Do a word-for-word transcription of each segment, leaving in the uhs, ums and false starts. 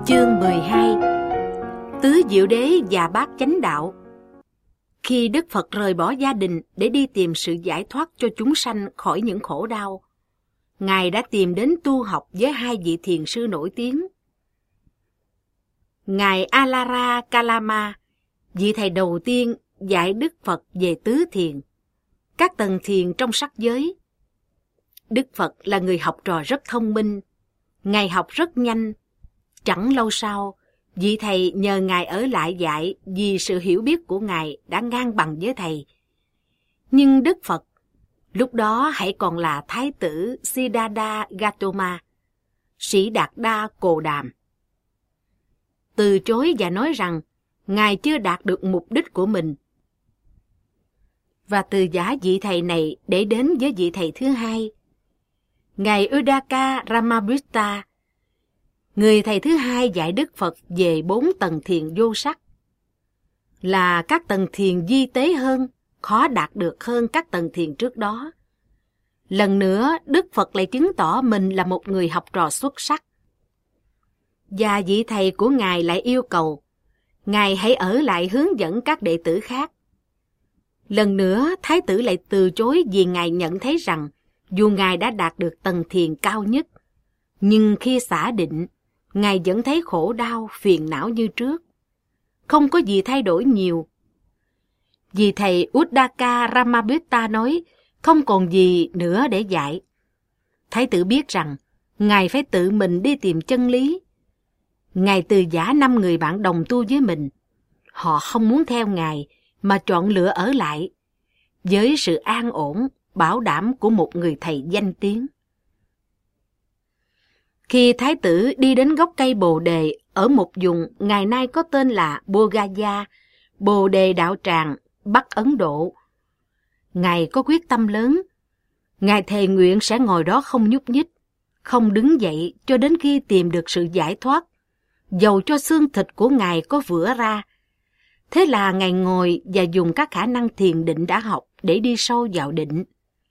Chương mười hai. Tứ Diệu Đế và Bát Chánh Đạo. Khi Đức Phật rời bỏ gia đình để đi tìm sự giải thoát cho chúng sanh khỏi những khổ đau, Ngài đã tìm đến tu học với hai vị thiền sư nổi tiếng. Ngài Alara Kalama, vị thầy đầu tiên dạy Đức Phật về tứ thiền, các tầng thiền trong sắc giới. Đức Phật là người học trò rất thông minh, Ngài học rất nhanh. Chẳng lâu sau, vị thầy nhờ Ngài ở lại dạy vì sự hiểu biết của Ngài đã ngang bằng với thầy. Nhưng Đức Phật, lúc đó hãy còn là Thái tử Siddhartha Gautama, Sĩ Đạt Đa Cồ Đàm, từ chối và nói rằng Ngài chưa đạt được mục đích của mình. Và từ giả vị thầy này để đến với vị thầy thứ hai, Ngài Udaka Ramaputta, người thầy thứ hai dạy Đức Phật về bốn tầng thiền vô sắc, là các tầng thiền vi tế hơn, khó đạt được hơn các tầng thiền trước đó. Lần nữa, Đức Phật lại chứng tỏ mình là một người học trò xuất sắc. Và vị thầy của Ngài lại yêu cầu, Ngài hãy ở lại hướng dẫn các đệ tử khác. Lần nữa, Thái tử lại từ chối vì Ngài nhận thấy rằng, dù Ngài đã đạt được tầng thiền cao nhất, nhưng khi xả định, Ngài vẫn thấy khổ đau, phiền não như trước. Không có gì thay đổi nhiều. Vì thầy Udaka Ramaputta nói, không còn gì nữa để dạy. Thái tử biết rằng, Ngài phải tự mình đi tìm chân lý. Ngài từ giả năm người bạn đồng tu với mình. Họ không muốn theo Ngài, mà chọn lựa ở lại, với sự an ổn, bảo đảm của một người thầy danh tiếng. Khi Thái tử đi đến gốc cây Bồ Đề ở một vùng ngày nay có tên là Bodhgaya, Bồ Đề Đạo Tràng, Bắc Ấn Độ, Ngài có quyết tâm lớn. Ngài thề nguyện sẽ ngồi đó không nhúc nhích, không đứng dậy cho đến khi tìm được sự giải thoát, dầu cho xương thịt của Ngài có vữa ra. Thế là Ngài ngồi và dùng các khả năng thiền định đã học để đi sâu vào định,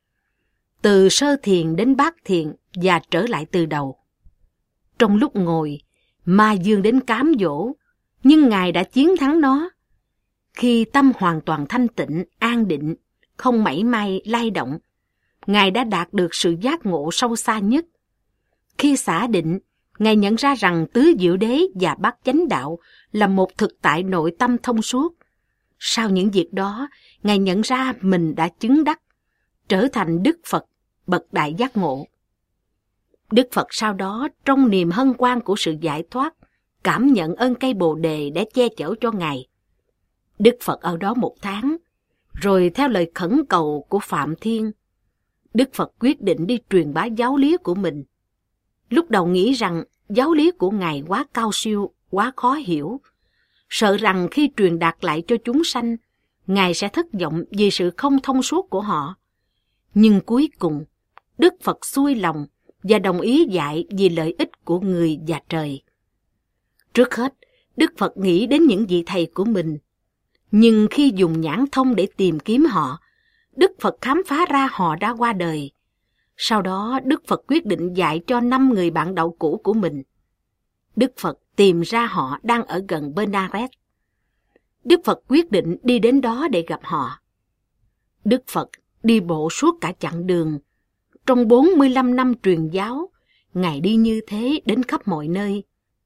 từ sơ thiền đến bát thiền và trở lại từ đầu. Trong lúc ngồi, ma dương đến cám dỗ, nhưng Ngài đã chiến thắng nó. Khi tâm hoàn toàn thanh tịnh, an định, không mảy may lay động, Ngài đã đạt được sự giác ngộ sâu xa nhất. Khi xả định, Ngài nhận ra rằng tứ diệu đế và bát chánh đạo là một thực tại nội tâm thông suốt. Sau những việc đó, Ngài nhận ra mình đã chứng đắc, trở thành Đức Phật, bậc đại giác ngộ. Đức Phật sau đó, trong niềm hân hoan của sự giải thoát, cảm nhận ơn cây Bồ Đề đã che chở cho Ngài. Đức Phật ở đó một tháng, rồi theo lời khẩn cầu của Phạm Thiên, Đức Phật quyết định đi truyền bá giáo lý của mình. Lúc đầu nghĩ rằng giáo lý của Ngài quá cao siêu, quá khó hiểu, sợ rằng khi truyền đạt lại cho chúng sanh, Ngài sẽ thất vọng vì sự không thông suốt của họ. Nhưng cuối cùng, Đức Phật xuôi lòng và đồng ý dạy vì lợi ích của người và trời. Trước hết, Đức Phật nghĩ đến những vị thầy của mình. Nhưng khi dùng nhãn thông để tìm kiếm họ, Đức Phật khám phá ra họ đã qua đời. Sau đó, Đức Phật quyết định dạy cho năm người bạn đạo cũ của mình. Đức Phật tìm ra họ đang ở gần Benares. Đức Phật quyết định đi đến đó để gặp họ. Đức Phật đi bộ suốt cả chặng đường. Trong bốn mươi lăm năm truyền giáo, Ngài đi như thế đến khắp mọi nơi.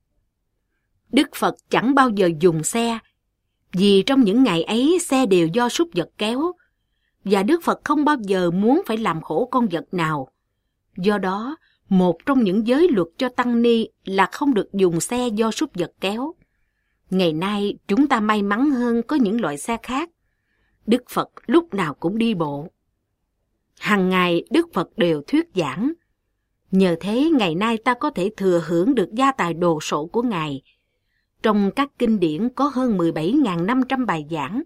Đức Phật chẳng bao giờ dùng xe, vì trong những ngày ấy xe đều do súc vật kéo, và Đức Phật không bao giờ muốn phải làm khổ con vật nào. Do đó, một trong những giới luật cho tăng ni là không được dùng xe do súc vật kéo. Ngày nay, chúng ta may mắn hơn có những loại xe khác. Đức Phật lúc nào cũng đi bộ. Hằng ngày Đức Phật đều thuyết giảng. Nhờ thế ngày nay ta có thể thừa hưởng được gia tài đồ sộ của Ngài. Trong các kinh điển có hơn mười bảy nghìn năm trăm bài giảng.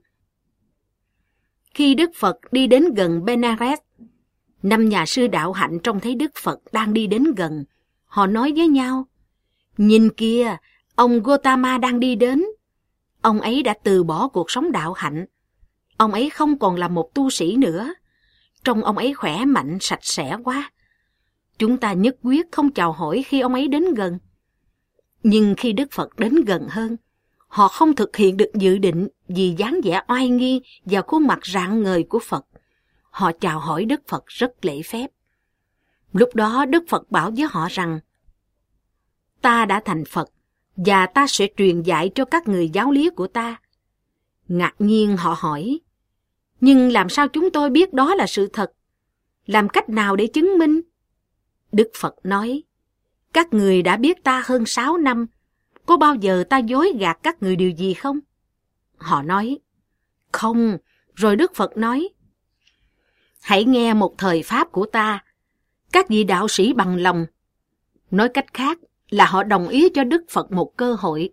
Khi Đức Phật đi đến gần Benares, năm nhà sư đạo hạnh trông thấy Đức Phật đang đi đến gần. Họ nói với nhau, nhìn kìa, ông Gautama đang đi đến. Ông ấy đã từ bỏ cuộc sống đạo hạnh. Ông ấy không còn là một tu sĩ nữa. Trông ông ấy khỏe mạnh, sạch sẽ quá. Chúng ta nhất quyết không chào hỏi khi ông ấy đến gần. Nhưng khi Đức Phật đến gần hơn, họ không thực hiện được dự định vì dáng vẻ oai nghi và khuôn mặt rạng ngời của Phật. Họ chào hỏi Đức Phật rất lễ phép. Lúc đó Đức Phật bảo với họ rằng, ta đã thành Phật, và ta sẽ truyền dạy cho các người giáo lý của ta. Ngạc nhiên họ hỏi, nhưng làm sao chúng tôi biết đó là sự thật? Làm cách nào để chứng minh? Đức Phật nói, các người đã biết ta hơn sáu năm, có bao giờ ta dối gạt các người điều gì không? Họ nói, không. Rồi Đức Phật nói, hãy nghe một thời pháp của ta. Các vị đạo sĩ bằng lòng. Nói cách khác là họ đồng ý cho Đức Phật một cơ hội.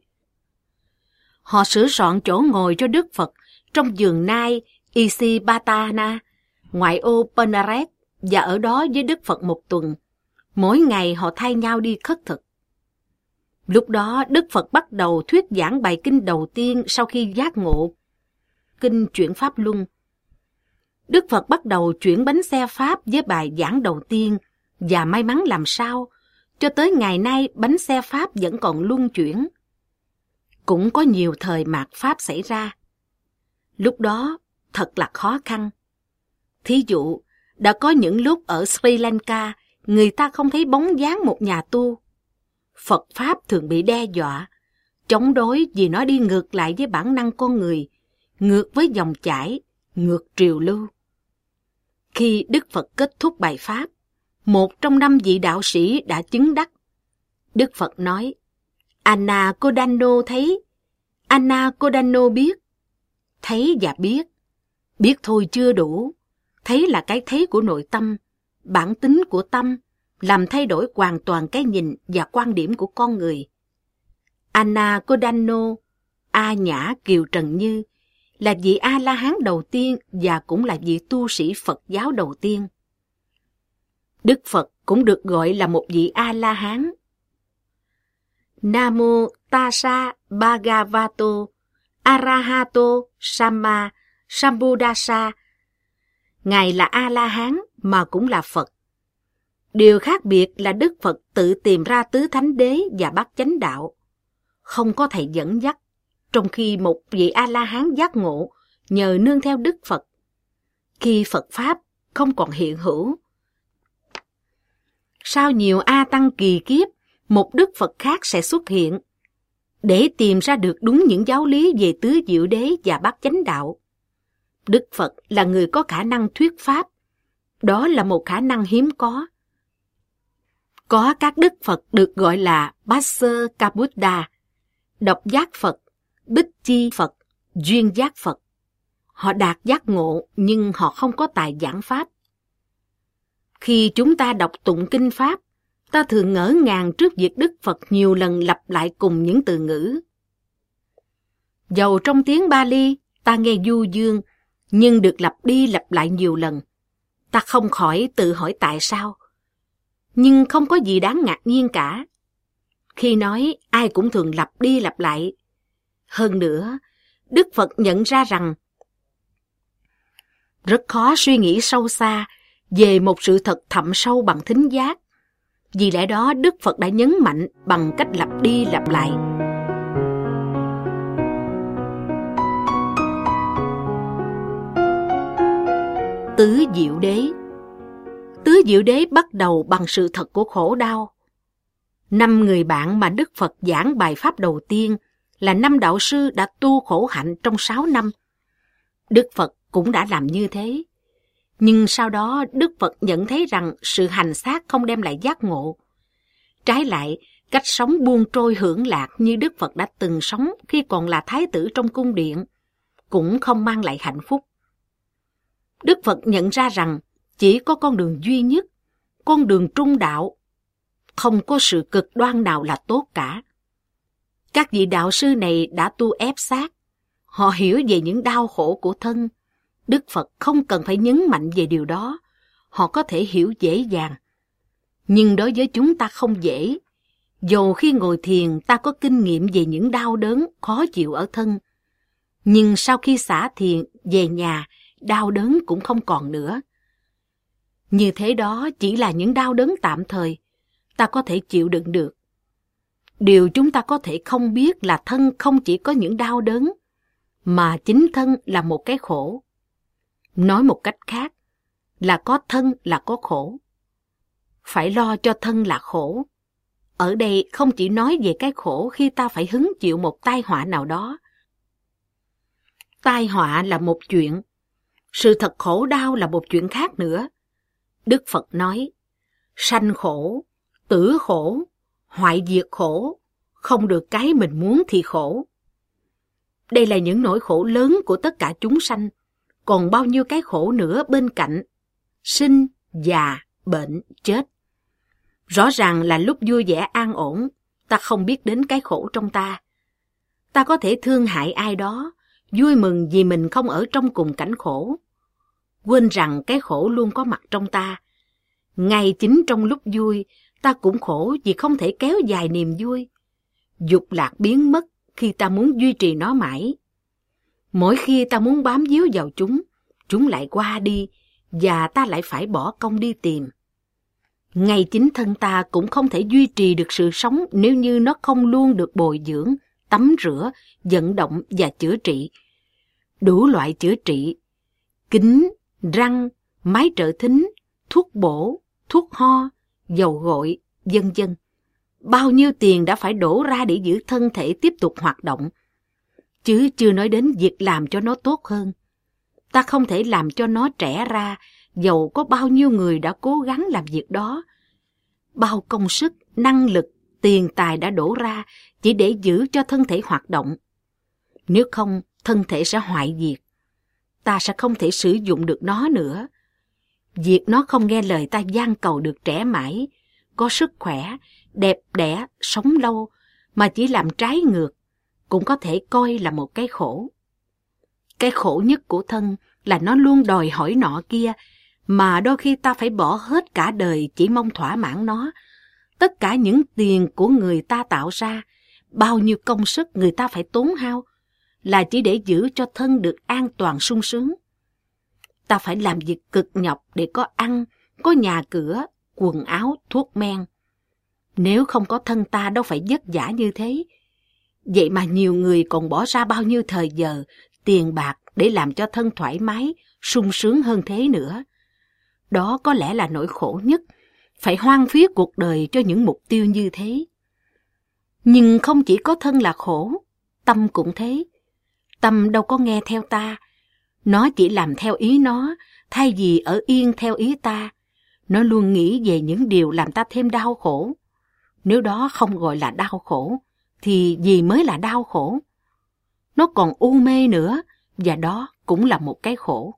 Họ sửa soạn chỗ ngồi cho Đức Phật trong vườn nai Isipatana, ngoại ô Benares, và ở đó với Đức Phật một tuần. Mỗi ngày họ thay nhau đi khất thực. Lúc đó Đức Phật bắt đầu thuyết giảng bài kinh đầu tiên sau khi giác ngộ, kinh chuyển Pháp Luân. Đức Phật bắt đầu chuyển bánh xe Pháp với bài giảng đầu tiên, và may mắn làm sao, cho tới ngày nay bánh xe Pháp vẫn còn luân chuyển. Cũng có nhiều thời mạt Pháp xảy ra. Lúc đó thật là khó khăn. Thí dụ, đã có những lúc ở Sri Lanka, người ta không thấy bóng dáng một nhà tu. Phật Pháp thường bị đe dọa, chống đối vì nó đi ngược lại với bản năng con người, ngược với dòng chảy, ngược triều lưu. Khi Đức Phật kết thúc bài Pháp, một trong năm vị đạo sĩ đã chứng đắc. Đức Phật nói, Anna Kodano thấy, Anna Kodano biết. Thấy và biết. Biết thôi chưa đủ. Thấy là cái thấy của nội tâm, bản tính của tâm, làm thay đổi hoàn toàn cái nhìn và quan điểm của con người. Anna Kodano, A Nhã Kiều Trần Như, là vị A-la-hán đầu tiên và cũng là vị tu sĩ Phật giáo đầu tiên. Đức Phật cũng được gọi là một vị A-la-hán. Namo Tassa Bhagavato Arahato Samma Sambuddhassa. Ngài là A-la-hán mà cũng là Phật. Điều khác biệt là Đức Phật tự tìm ra tứ thánh đế và bát chánh đạo, không có thầy dẫn dắt, trong khi một vị A-la-hán giác ngộ nhờ nương theo Đức Phật. Khi Phật Pháp không còn hiện hữu, sau nhiều A Tăng kỳ kiếp, một Đức Phật khác sẽ xuất hiện để tìm ra được đúng những giáo lý về tứ diệu đế và bát chánh đạo. Đức Phật là người có khả năng thuyết pháp. Đó là một khả năng hiếm có. Có các Đức Phật được gọi là Passer-ka-Buddha, độc giác Phật, Bích Chi Phật, duyên giác Phật. Họ đạt giác ngộ nhưng họ không có tài giảng pháp. Khi chúng ta đọc tụng kinh Pháp, ta thường ngỡ ngàng trước việc Đức Phật nhiều lần lặp lại cùng những từ ngữ. Dầu trong tiếng Bali ta nghe du dương, nhưng được lặp đi lặp lại nhiều lần. Ta không khỏi tự hỏi tại sao. Nhưng không có gì đáng ngạc nhiên cả. Khi nói, ai cũng thường lặp đi lặp lại. Hơn nữa, Đức Phật nhận ra rằng rất khó suy nghĩ sâu xa về một sự thật thẳm sâu bằng thính giác. Vì lẽ đó Đức Phật đã nhấn mạnh bằng cách lặp đi lặp lại. Tứ diệu đế. Tứ diệu đế bắt đầu bằng sự thật của khổ đau. Năm người bạn mà Đức Phật giảng bài pháp đầu tiên là năm đạo sư đã tu khổ hạnh trong sáu năm. Đức Phật cũng đã làm như thế. Nhưng sau đó Đức Phật nhận thấy rằng sự hành xác không đem lại giác ngộ. Trái lại, cách sống buông trôi hưởng lạc như Đức Phật đã từng sống khi còn là thái tử trong cung điện cũng không mang lại hạnh phúc. Đức Phật nhận ra rằng chỉ có con đường duy nhất, con đường trung đạo. Không có sự cực đoan nào là tốt cả. Các vị đạo sư này đã tu ép xác. Họ hiểu về những đau khổ của thân. Đức Phật không cần phải nhấn mạnh về điều đó. Họ có thể hiểu dễ dàng. Nhưng đối với chúng ta không dễ. Dầu khi ngồi thiền ta có kinh nghiệm về những đau đớn, khó chịu ở thân. Nhưng sau khi xả thiền, về nhà, đau đớn cũng không còn nữa. Như thế đó chỉ là những đau đớn tạm thời. Ta có thể chịu đựng được. Điều chúng ta có thể không biết là thân không chỉ có những đau đớn, mà chính thân là một cái khổ. Nói một cách khác, là có thân là có khổ. Phải lo cho thân là khổ. Ở đây không chỉ nói về cái khổ khi ta phải hứng chịu một tai họa nào đó. Tai họa là một chuyện, sự thật khổ đau là một chuyện khác nữa. Đức Phật nói, sanh khổ, tử khổ, hoại diệt khổ, không được cái mình muốn thì khổ. Đây là những nỗi khổ lớn của tất cả chúng sanh, còn bao nhiêu cái khổ nữa bên cạnh, sinh, già, bệnh, chết. Rõ ràng là lúc vui vẻ an ổn, ta không biết đến cái khổ trong ta. Ta có thể thương hại ai đó, vui mừng vì mình không ở trong cùng cảnh khổ. Quên rằng cái khổ luôn có mặt trong ta. Ngay chính trong lúc vui, ta cũng khổ vì không thể kéo dài niềm vui. Dục lạc biến mất khi ta muốn duy trì nó mãi. Mỗi khi ta muốn bám víu vào chúng, chúng lại qua đi, và ta lại phải bỏ công đi tìm. Ngay chính thân ta cũng không thể duy trì được sự sống nếu như nó không luôn được bồi dưỡng, tắm rửa, vận động và chữa trị. Đủ loại chữa trị, kính, răng, máy trợ thính, thuốc bổ, thuốc ho, dầu gội, vân vân. Bao nhiêu tiền đã phải đổ ra để giữ thân thể tiếp tục hoạt động, chứ chưa nói đến việc làm cho nó tốt hơn. Ta không thể làm cho nó trẻ ra, dầu có bao nhiêu người đã cố gắng làm việc đó. Bao công sức, năng lực, tiền tài đã đổ ra chỉ để giữ cho thân thể hoạt động. Nếu không, thân thể sẽ hoại diệt. Ta sẽ không thể sử dụng được nó nữa. Việc nó không nghe lời ta van cầu được trẻ mãi, có sức khỏe, đẹp đẽ, sống lâu, mà chỉ làm trái ngược, cũng có thể coi là một cái khổ. Cái khổ nhất của thân là nó luôn đòi hỏi nọ kia, mà đôi khi ta phải bỏ hết cả đời chỉ mong thỏa mãn nó. Tất cả những tiền của người ta tạo ra, bao nhiêu công sức người ta phải tốn hao, là chỉ để giữ cho thân được an toàn sung sướng. Ta phải làm việc cực nhọc để có ăn, có nhà cửa, quần áo, thuốc men. Nếu không có thân ta đâu phải vất vả như thế. Vậy mà nhiều người còn bỏ ra bao nhiêu thời giờ, tiền bạc để làm cho thân thoải mái, sung sướng hơn thế nữa. Đó có lẽ là nỗi khổ nhất, phải hoang phí cuộc đời cho những mục tiêu như thế. Nhưng không chỉ có thân là khổ, tâm cũng thế. Tâm đâu có nghe theo ta, nó chỉ làm theo ý nó, thay vì ở yên theo ý ta. Nó luôn nghĩ về những điều làm ta thêm đau khổ. Nếu đó không gọi là đau khổ, thì gì mới là đau khổ? Nó còn u mê nữa, và đó cũng là một cái khổ.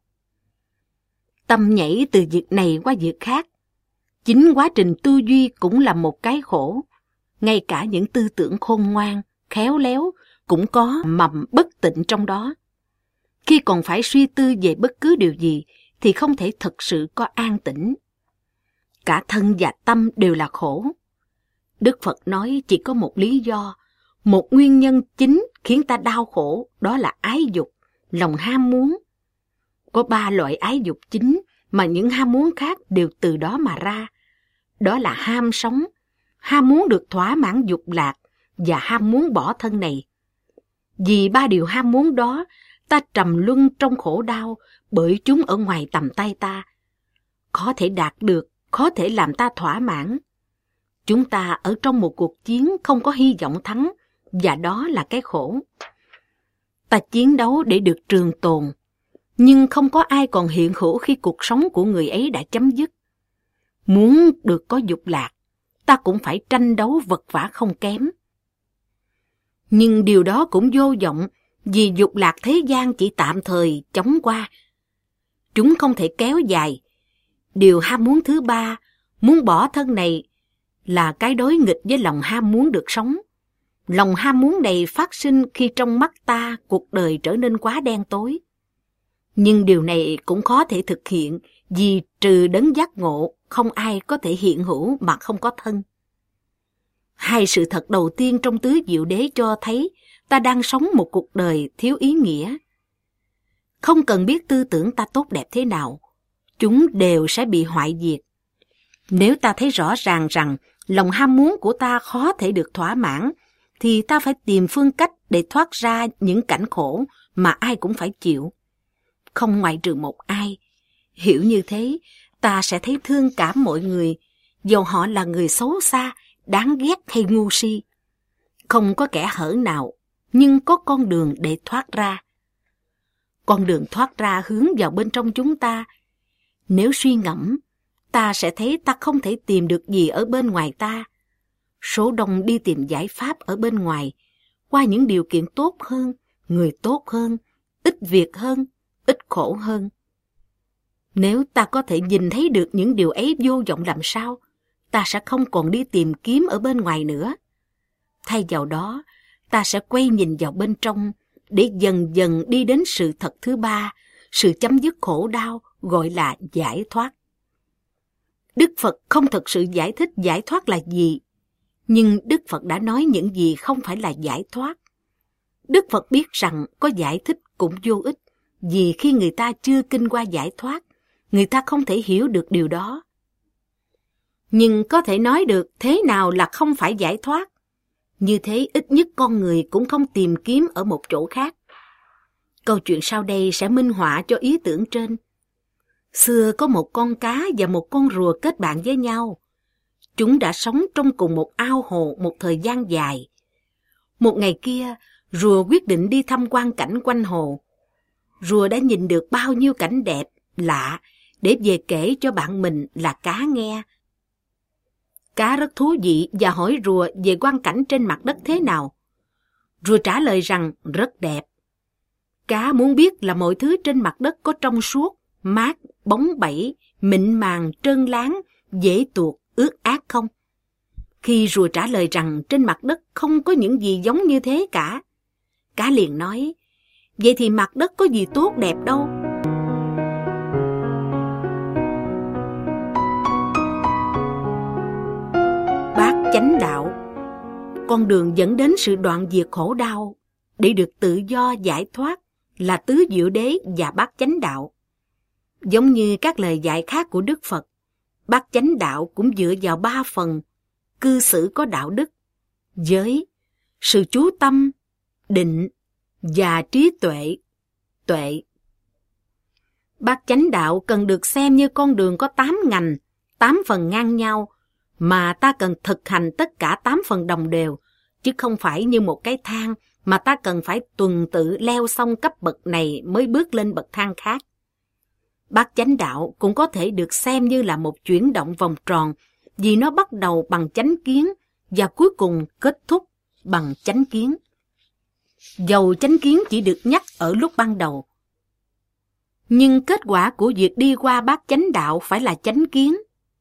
Tâm nhảy từ việc này qua việc khác. Chính quá trình tư duy cũng là một cái khổ. Ngay cả những tư tưởng khôn ngoan, khéo léo cũng có mầm bất tịnh trong đó. Khi còn phải suy tư về bất cứ điều gì thì không thể thực sự có an tĩnh. Cả thân và tâm đều là khổ. Đức Phật nói chỉ có một lý do, một nguyên nhân chính khiến ta đau khổ, đó là ái dục, lòng ham muốn. Có ba loại ái dục chính mà những ham muốn khác đều từ đó mà ra. Đó là ham sống, ham muốn được thỏa mãn dục lạc và ham muốn bỏ thân này. Vì ba điều ham muốn đó, ta trầm luân trong khổ đau bởi chúng ở ngoài tầm tay ta. Khó thể đạt được, khó thể làm ta thỏa mãn. Chúng ta ở trong một cuộc chiến không có hy vọng thắng, và đó là cái khổ. Ta chiến đấu để được trường tồn, nhưng không có ai còn hiện hữu khi cuộc sống của người ấy đã chấm dứt. Muốn được có dục lạc, ta cũng phải tranh đấu vật vã không kém. Nhưng điều đó cũng vô vọng, vì dục lạc thế gian chỉ tạm thời chóng qua. Chúng không thể kéo dài. Điều ham muốn thứ ba, muốn bỏ thân này, là cái đối nghịch với lòng ham muốn được sống. Lòng ham muốn này phát sinh khi trong mắt ta cuộc đời trở nên quá đen tối. Nhưng điều này cũng khó thể thực hiện, vì trừ đấng giác ngộ, không ai có thể hiện hữu mà không có thân. Hai sự thật đầu tiên trong tứ diệu đế cho thấy ta đang sống một cuộc đời thiếu ý nghĩa. Không cần biết tư tưởng ta tốt đẹp thế nào, chúng đều sẽ bị hoại diệt. Nếu ta thấy rõ ràng rằng lòng ham muốn của ta khó thể được thỏa mãn, thì ta phải tìm phương cách để thoát ra những cảnh khổ mà ai cũng phải chịu, không ngoại trừ một ai. Hiểu như thế, ta sẽ thấy thương cảm mọi người, dầu họ là người xấu xa, đáng ghét hay ngu si. Không có kẻ hở nào, nhưng có con đường để thoát ra. Con đường thoát ra hướng vào bên trong chúng ta. Nếu suy ngẫm, ta sẽ thấy ta không thể tìm được gì ở bên ngoài ta. Số đông đi tìm giải pháp ở bên ngoài, qua những điều kiện tốt hơn, người tốt hơn, ít việc hơn, ít khổ hơn. Nếu ta có thể nhìn thấy được những điều ấy vô vọng làm sao, ta sẽ không còn đi tìm kiếm ở bên ngoài nữa. Thay vào đó, ta sẽ quay nhìn vào bên trong để dần dần đi đến sự thật thứ ba, sự chấm dứt khổ đau, gọi là giải thoát. Đức Phật không thực sự giải thích giải thoát là gì, nhưng Đức Phật đã nói những gì không phải là giải thoát. Đức Phật biết rằng có giải thích cũng vô ích, vì khi người ta chưa kinh qua giải thoát, người ta không thể hiểu được điều đó. Nhưng có thể nói được thế nào là không phải giải thoát. Như thế ít nhất con người cũng không tìm kiếm ở một chỗ khác. Câu chuyện sau đây sẽ minh họa cho ý tưởng trên. Xưa có một con cá và một con rùa kết bạn với nhau. Chúng đã sống trong cùng một ao hồ một thời gian dài. Một ngày kia, rùa quyết định đi tham quan cảnh quanh hồ. Rùa đã nhìn được bao nhiêu cảnh đẹp, lạ, để về kể cho bạn mình là cá nghe. Cá rất thú vị và hỏi rùa về quang cảnh trên mặt đất thế nào. Rùa trả lời rằng rất đẹp. Cá muốn biết là mọi thứ trên mặt đất có trong suốt, mát, bóng bẩy, mịn màng, trơn láng, dễ tuột, ướt át không? Khi rùa trả lời rằng trên mặt đất không có những gì giống như thế cả, cá liền nói, vậy thì mặt đất có gì tốt đẹp đâu. Bát chánh đạo, con đường dẫn đến sự đoạn diệt khổ đau, để được tự do giải thoát là tứ diệu đế và bát chánh đạo. Giống như các lời dạy khác của Đức Phật, bát chánh đạo cũng dựa vào ba phần: cư xử có đạo đức, giới, sự chú tâm, định và trí tuệ, tuệ. Bát chánh đạo cần được xem như con đường có tám ngành, tám phần ngang nhau, mà ta cần thực hành tất cả tám phần đồng đều, chứ không phải như một cái thang mà ta cần phải tuần tự leo xong cấp bậc này mới bước lên bậc thang khác. Bát chánh đạo cũng có thể được xem như là một chuyển động vòng tròn, vì nó bắt đầu bằng chánh kiến và cuối cùng kết thúc bằng chánh kiến. Dầu chánh kiến chỉ được nhắc ở lúc ban đầu, nhưng kết quả của việc đi qua bát chánh đạo phải là chánh kiến.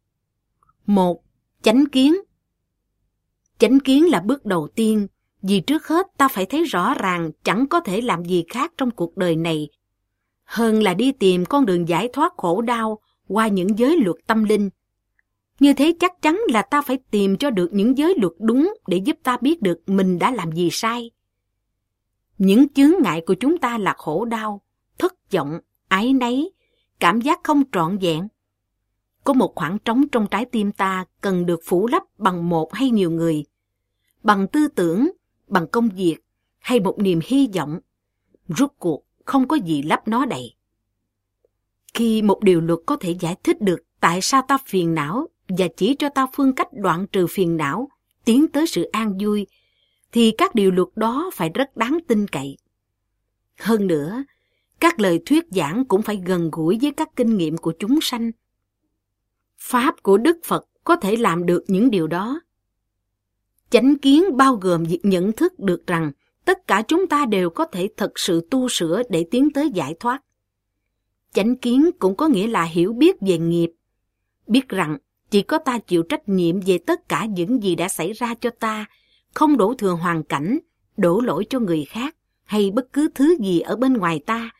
Một, chánh kiến. Chánh kiến là bước đầu tiên, vì trước hết ta phải thấy rõ ràng chẳng có thể làm gì khác trong cuộc đời này hơn là đi tìm con đường giải thoát khổ đau qua những giới luật tâm linh. Như thế chắc chắn là ta phải tìm cho được những giới luật đúng để giúp ta biết được mình đã làm gì sai. Những chướng ngại của chúng ta là khổ đau, thất vọng, áy náy, cảm giác không trọn vẹn. Có một khoảng trống trong trái tim ta cần được phủ lấp bằng một hay nhiều người, bằng tư tưởng, bằng công việc hay một niềm hy vọng. Rốt cuộc không có gì lấp nó đầy. Khi một điều luật có thể giải thích được tại sao ta phiền não và chỉ cho ta phương cách đoạn trừ phiền não, tiến tới sự an vui, thì các điều luật đó phải rất đáng tin cậy. Hơn nữa, các lời thuyết giảng cũng phải gần gũi với các kinh nghiệm của chúng sanh. Pháp của Đức Phật có thể làm được những điều đó. Chánh kiến bao gồm việc nhận thức được rằng tất cả chúng ta đều có thể thực sự tu sửa để tiến tới giải thoát. Chánh kiến cũng có nghĩa là hiểu biết về nghiệp, biết rằng chỉ có ta chịu trách nhiệm về tất cả những gì đã xảy ra cho ta, không đổ thừa hoàn cảnh, đổ lỗi cho người khác hay bất cứ thứ gì ở bên ngoài ta.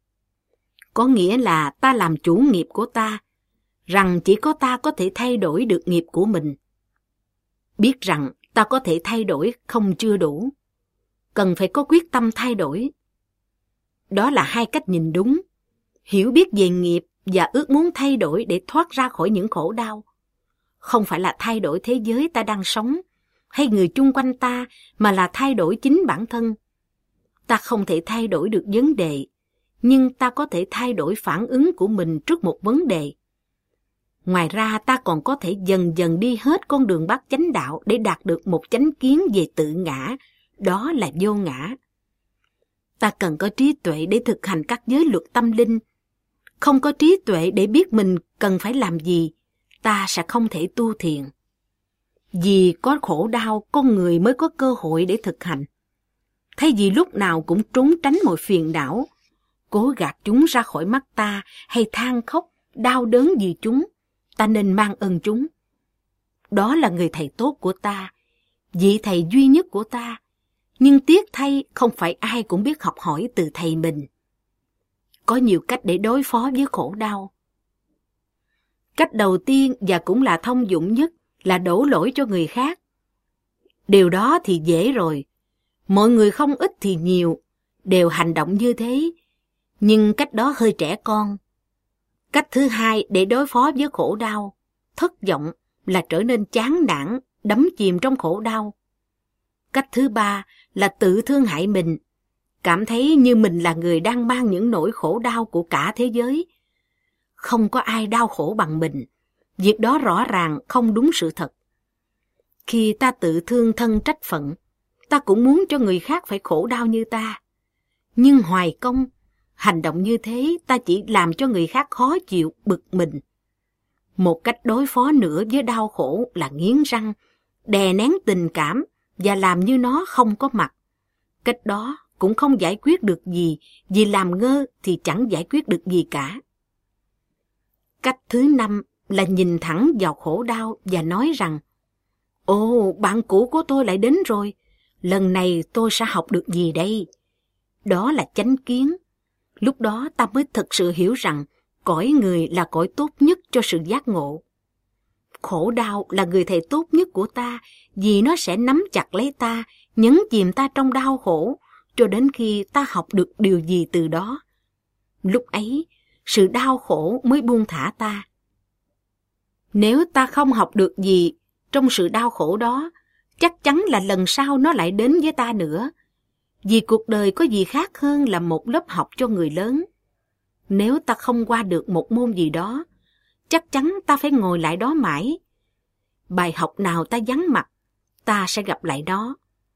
Có nghĩa là ta làm chủ nghiệp của ta, rằng chỉ có ta có thể thay đổi được nghiệp của mình. Biết rằng ta có thể thay đổi không chưa đủ, cần phải có quyết tâm thay đổi. Đó là hai cách nhìn đúng, hiểu biết về nghiệp và ước muốn thay đổi để thoát ra khỏi những khổ đau. không phải là thay đổi thế giới ta đang sống, hay người chung quanh ta, mà là thay đổi chính bản thân. Ta không thể thay đổi được vấn đề, nhưng ta có thể thay đổi phản ứng của mình trước một vấn đề. Ngoài ra, ta còn có thể dần dần đi hết con đường bát chánh đạo để đạt được một chánh kiến về tự ngã, đó là vô ngã. Ta cần có trí tuệ để thực hành các giới luật tâm linh. Không có trí tuệ để biết mình cần phải làm gì, ta sẽ không thể tu thiền. Vì có khổ đau, con người mới có cơ hội để thực hành. Thay vì lúc nào cũng trốn tránh mọi phiền não, cố gạt chúng ra khỏi mắt ta hay than khóc, đau đớn vì chúng, ta nên mang ơn chúng. Đó là người thầy tốt của ta, vị thầy duy nhất của ta. Nhưng tiếc thay, không phải ai cũng biết học hỏi từ thầy mình. Có nhiều cách để đối phó với khổ đau. Cách đầu tiên và cũng là thông dụng nhất là đổ lỗi cho người khác. Điều đó thì dễ rồi. Mọi người không ít thì nhiều, đều hành động như thế. Nhưng cách đó hơi trẻ con. Cách thứ hai để đối phó với khổ đau, thất vọng là trở nên chán nản, đắm chìm trong khổ đau. Cách thứ ba là tự thương hại mình, cảm thấy như mình là người đang mang những nỗi khổ đau của cả thế giới. Không có ai đau khổ bằng mình, việc đó rõ ràng không đúng sự thật. Khi ta tự thương thân trách phận, ta cũng muốn cho người khác phải khổ đau như ta. Nhưng hoài công, hành động như thế ta chỉ làm cho người khác khó chịu, bực mình. Một cách đối phó nữa với đau khổ là nghiến răng, đè nén tình cảm và làm như nó không có mặt. Cách đó cũng không giải quyết được gì, vì làm ngơ thì chẳng giải quyết được gì cả. Cách thứ năm là nhìn thẳng vào khổ đau và nói rằng, ồ, bạn cũ của tôi lại đến rồi, lần này tôi sẽ học được gì đây? Đó là chánh kiến. Lúc đó ta mới thực sự hiểu rằng cõi người là cõi tốt nhất cho sự giác ngộ. Khổ đau là người thầy tốt nhất của ta, vì nó sẽ nắm chặt lấy ta, nhấn chìm ta trong đau khổ, cho đến khi ta học được điều gì từ đó. Lúc ấy, sự đau khổ mới buông thả ta. Nếu ta không học được gì trong sự đau khổ đó, chắc chắn là lần sau nó lại đến với ta nữa. Vì cuộc đời có gì khác hơn là một lớp học cho người lớn. Nếu ta không qua được một môn gì đó, chắc chắn ta phải ngồi lại đó mãi. Bài học nào ta vắng mặt, ta sẽ gặp lại đó.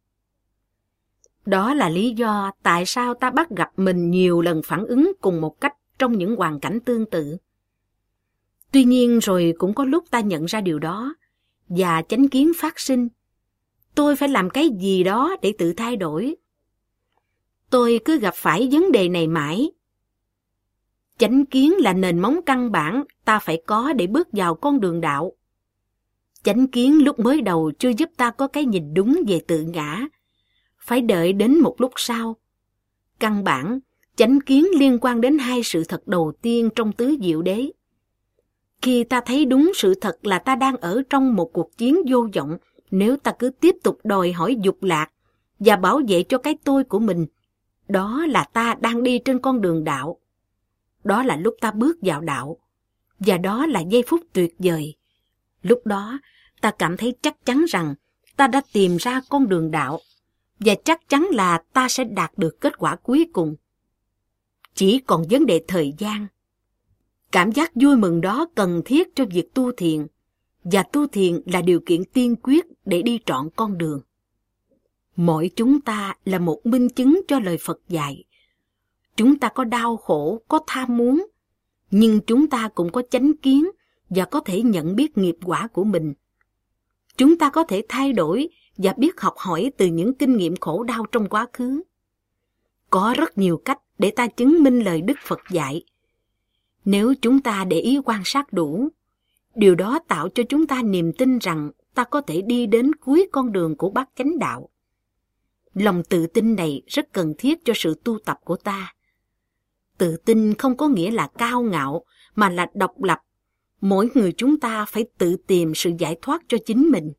Đó là lý do tại sao ta bắt gặp mình nhiều lần phản ứng cùng một cách trong những hoàn cảnh tương tự. Tuy nhiên rồi cũng có lúc ta nhận ra điều đó, và chánh kiến phát sinh. Tôi phải làm cái gì đó để tự thay đổi. Tôi cứ gặp phải vấn đề này mãi. Chánh kiến là nền móng căn bản ta phải có để bước vào con đường đạo. Chánh kiến lúc mới đầu chưa giúp ta có cái nhìn đúng về tự ngã, phải đợi đến một lúc sau. Căn bản, chánh kiến liên quan đến hai sự thật đầu tiên trong tứ diệu đế. Khi ta thấy đúng sự thật là ta đang ở trong một cuộc chiến vô vọng, nếu ta cứ tiếp tục đòi hỏi dục lạc và bảo vệ cho cái tôi của mình, đó là ta đang đi trên con đường đạo. Đó là lúc ta bước vào đạo, và đó là giây phút tuyệt vời. Lúc đó, ta cảm thấy chắc chắn rằng ta đã tìm ra con đường đạo, và chắc chắn là ta sẽ đạt được kết quả cuối cùng. Chỉ còn vấn đề thời gian. Cảm giác vui mừng đó cần thiết cho việc tu thiền, và tu thiền là điều kiện tiên quyết để đi trọn con đường. Mỗi chúng ta là một minh chứng cho lời Phật dạy. Chúng ta có đau khổ, có tham muốn, nhưng chúng ta cũng có chánh kiến và có thể nhận biết nghiệp quả của mình. Chúng ta có thể thay đổi và biết học hỏi từ những kinh nghiệm khổ đau trong quá khứ. Có rất nhiều cách để ta chứng minh lời Đức Phật dạy. Nếu chúng ta để ý quan sát đủ, điều đó tạo cho chúng ta niềm tin rằng ta có thể đi đến cuối con đường của bát chánh đạo. Lòng tự tin này rất cần thiết cho sự tu tập của ta. Tự tin không có nghĩa là cao ngạo, mà là độc lập. Mỗi người chúng ta phải tự tìm sự giải thoát cho chính mình.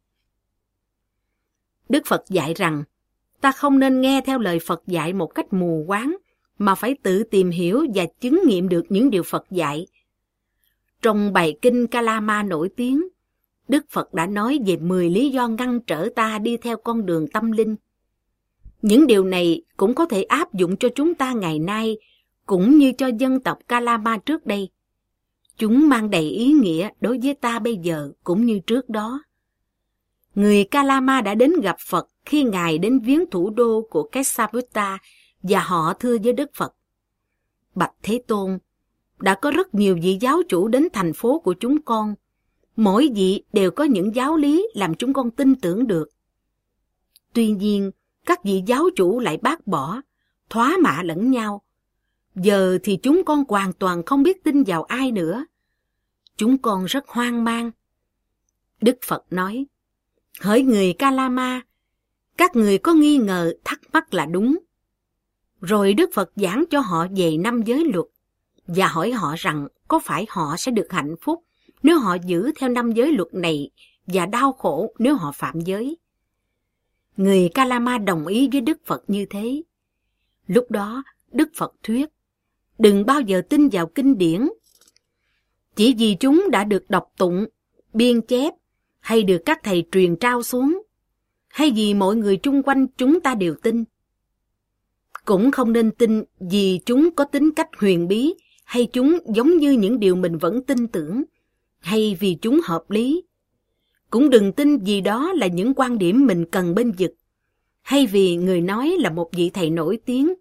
Đức Phật dạy rằng, ta không nên nghe theo lời Phật dạy một cách mù quáng, mà phải tự tìm hiểu và chứng nghiệm được những điều Phật dạy. Trong bài kinh Kalama nổi tiếng, Đức Phật đã nói về mười lý do ngăn trở ta đi theo con đường tâm linh. Những điều này cũng có thể áp dụng cho chúng ta ngày nay, cũng như cho dân tộc Kalama trước đây. Chúng mang đầy ý nghĩa đối với ta bây giờ cũng như trước đó. Người Kalama đã đến gặp Phật khi Ngài đến viếng thủ đô của Kesaputta và họ thưa với Đức Phật: Bạch Thế Tôn, đã có rất nhiều vị giáo chủ đến thành phố của chúng con. Mỗi vị đều có những giáo lý làm chúng con tin tưởng được. Tuy nhiên, các vị giáo chủ lại bác bỏ, thoá mạ lẫn nhau. Giờ thì chúng con hoàn toàn không biết tin vào ai nữa. Chúng con rất hoang mang. Đức Phật nói: Hỡi người Kalama, các người có nghi ngờ thắc mắc là đúng. Rồi Đức Phật giảng cho họ về năm giới luật và hỏi họ rằng có phải họ sẽ được hạnh phúc nếu họ giữ theo năm giới luật này và đau khổ nếu họ phạm giới. Người Kalama đồng ý với Đức Phật như thế. Lúc đó Đức Phật thuyết: Đừng bao giờ tin vào kinh điển. Chỉ vì chúng đã được đọc tụng, biên chép hay được các thầy truyền trao xuống, hay vì mọi người chung quanh chúng ta đều tin. Cũng không nên tin vì chúng có tính cách huyền bí, hay chúng giống như những điều mình vẫn tin tưởng, hay vì chúng hợp lý. Cũng đừng tin vì đó là những quan điểm mình cần bên vực, hay vì người nói là một vị thầy nổi tiếng,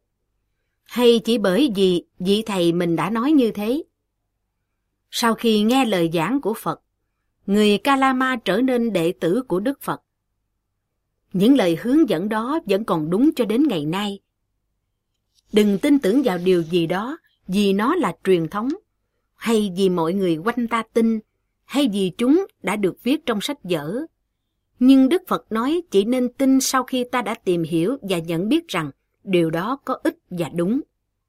hay chỉ bởi vì vị thầy mình đã nói như thế. Sau khi nghe lời giảng của Phật, người Kalama trở nên đệ tử của Đức Phật. Những lời hướng dẫn đó vẫn còn đúng cho đến ngày nay. Đừng tin tưởng vào điều gì đó vì nó là truyền thống, hay vì mọi người quanh ta tin, hay vì chúng đã được viết trong sách vở. Nhưng Đức Phật nói chỉ nên tin sau khi ta đã tìm hiểu và nhận biết rằng điều đó có ích và đúng.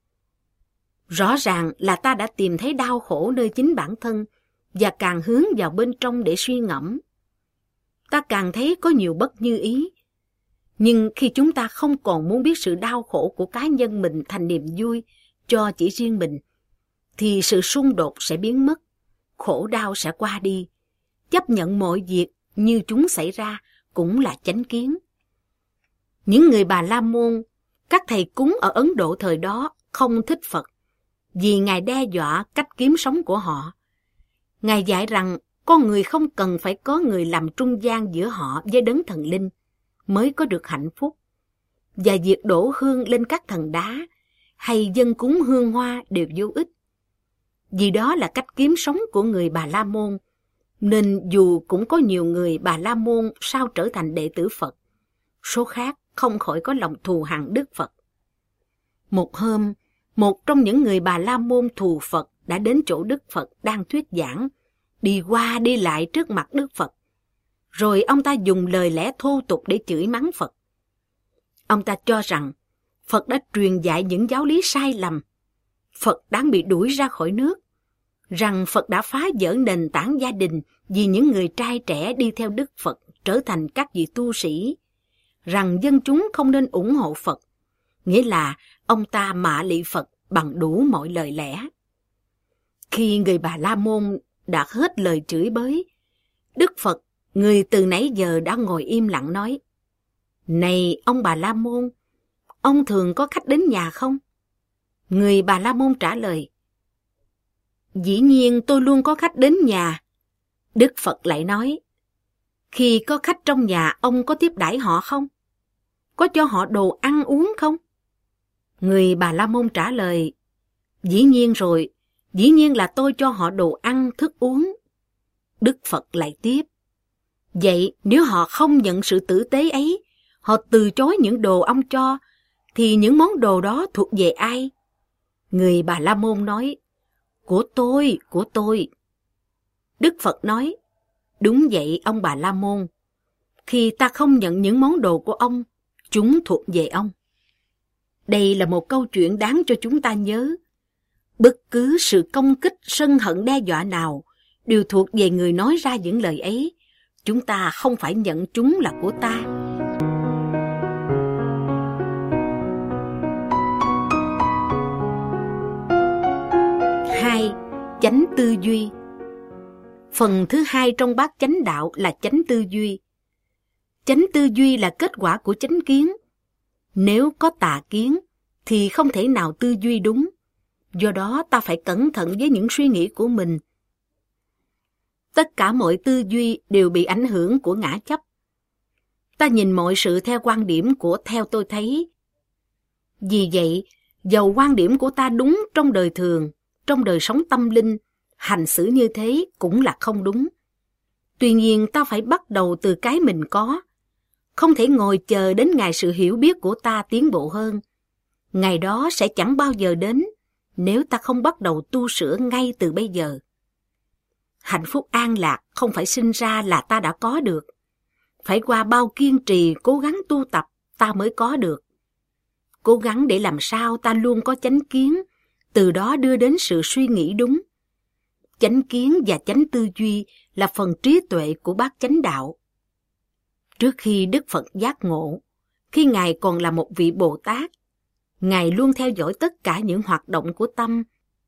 Rõ ràng là ta đã tìm thấy đau khổ nơi chính bản thân và càng hướng vào bên trong để suy ngẫm, ta càng thấy có nhiều bất như ý. Nhưng khi chúng ta không còn muốn biết sự đau khổ của cá nhân mình thành niềm vui cho chỉ riêng mình, thì sự xung đột sẽ biến mất, khổ đau sẽ qua đi. Chấp nhận mọi việc như chúng xảy ra cũng là chánh kiến. Những người Bà La Môn, các thầy cúng ở Ấn Độ thời đó không thích Phật vì Ngài đe dọa cách kiếm sống của họ. Ngài dạy rằng con người không cần phải có người làm trung gian giữa họ với đấng thần linh mới có được hạnh phúc, và việc đổ hương lên các thần đá hay dâng cúng hương hoa đều vô ích. Vì đó là cách kiếm sống của người Bà La Môn, nên dù cũng có nhiều người Bà La Môn sau trở thành đệ tử Phật, số khác không khỏi có lòng thù hằn Đức Phật. Một hôm, một trong những người Bà La Môn thù Phật đã đến chỗ Đức Phật đang thuyết giảng, đi qua đi lại trước mặt Đức Phật. Rồi ông ta dùng lời lẽ thô tục để chửi mắng Phật. Ông ta cho rằng Phật đã truyền dạy những giáo lý sai lầm, Phật đáng bị đuổi ra khỏi nước, rằng Phật đã phá vỡ nền tảng gia đình vì những người trai trẻ đi theo Đức Phật trở thành các vị tu sĩ, rằng dân chúng không nên ủng hộ Phật, nghĩa là ông ta mạ lị Phật bằng đủ mọi lời lẽ. Khi người Bà La Môn đã hết lời chửi bới, Đức Phật, người từ nãy giờ đã ngồi im lặng nói: Này ông Bà La Môn, ông thường có khách đến nhà không? Người Bà La Môn trả lời: Dĩ nhiên tôi luôn có khách đến nhà. Đức Phật lại nói: Khi có khách trong nhà, ông có tiếp đãi họ không? Có cho họ đồ ăn uống không? Người Bà La Môn trả lời: Dĩ nhiên rồi, dĩ nhiên là tôi cho họ đồ ăn, thức uống. Đức Phật lại tiếp: Vậy nếu họ không nhận sự tử tế ấy, họ từ chối những đồ ông cho, thì những món đồ đó thuộc về ai? Người Bà La Môn nói: Của tôi, của tôi. Đức Phật nói: Đúng vậy ông Bà La Môn, khi ta không nhận những món đồ của ông, chúng thuộc về ông. Đây là một câu chuyện đáng cho chúng ta nhớ. Bất cứ sự công kích, sân hận, đe dọa nào đều thuộc về người nói ra những lời ấy. Chúng ta không phải nhận chúng là của ta. Hai, chánh tư duy. Phần thứ hai trong bát chánh đạo là chánh tư duy. Chánh tư duy là kết quả của chánh kiến. Nếu có tà kiến thì không thể nào tư duy đúng. Do đó ta phải cẩn thận với những suy nghĩ của mình. Tất cả mọi tư duy đều bị ảnh hưởng của ngã chấp. Ta nhìn mọi sự theo quan điểm của theo tôi thấy. Vì vậy, dầu quan điểm của ta đúng trong đời thường, trong đời sống tâm linh, hành xử như thế cũng là không đúng. Tuy nhiên ta phải bắt đầu từ cái mình có. Không thể ngồi chờ đến ngày sự hiểu biết của ta tiến bộ hơn. Ngày đó sẽ chẳng bao giờ đến nếu ta không bắt đầu tu sửa ngay từ bây giờ. Hạnh phúc an lạc không phải sinh ra là ta đã có được. Phải qua bao kiên trì cố gắng tu tập ta mới có được. Cố gắng để làm sao ta luôn có chánh kiến, từ đó đưa đến sự suy nghĩ đúng. Chánh kiến và chánh tư duy là phần trí tuệ của bát chánh đạo. Trước khi Đức Phật giác ngộ, khi Ngài còn là một vị Bồ Tát, Ngài luôn theo dõi tất cả những hoạt động của tâm.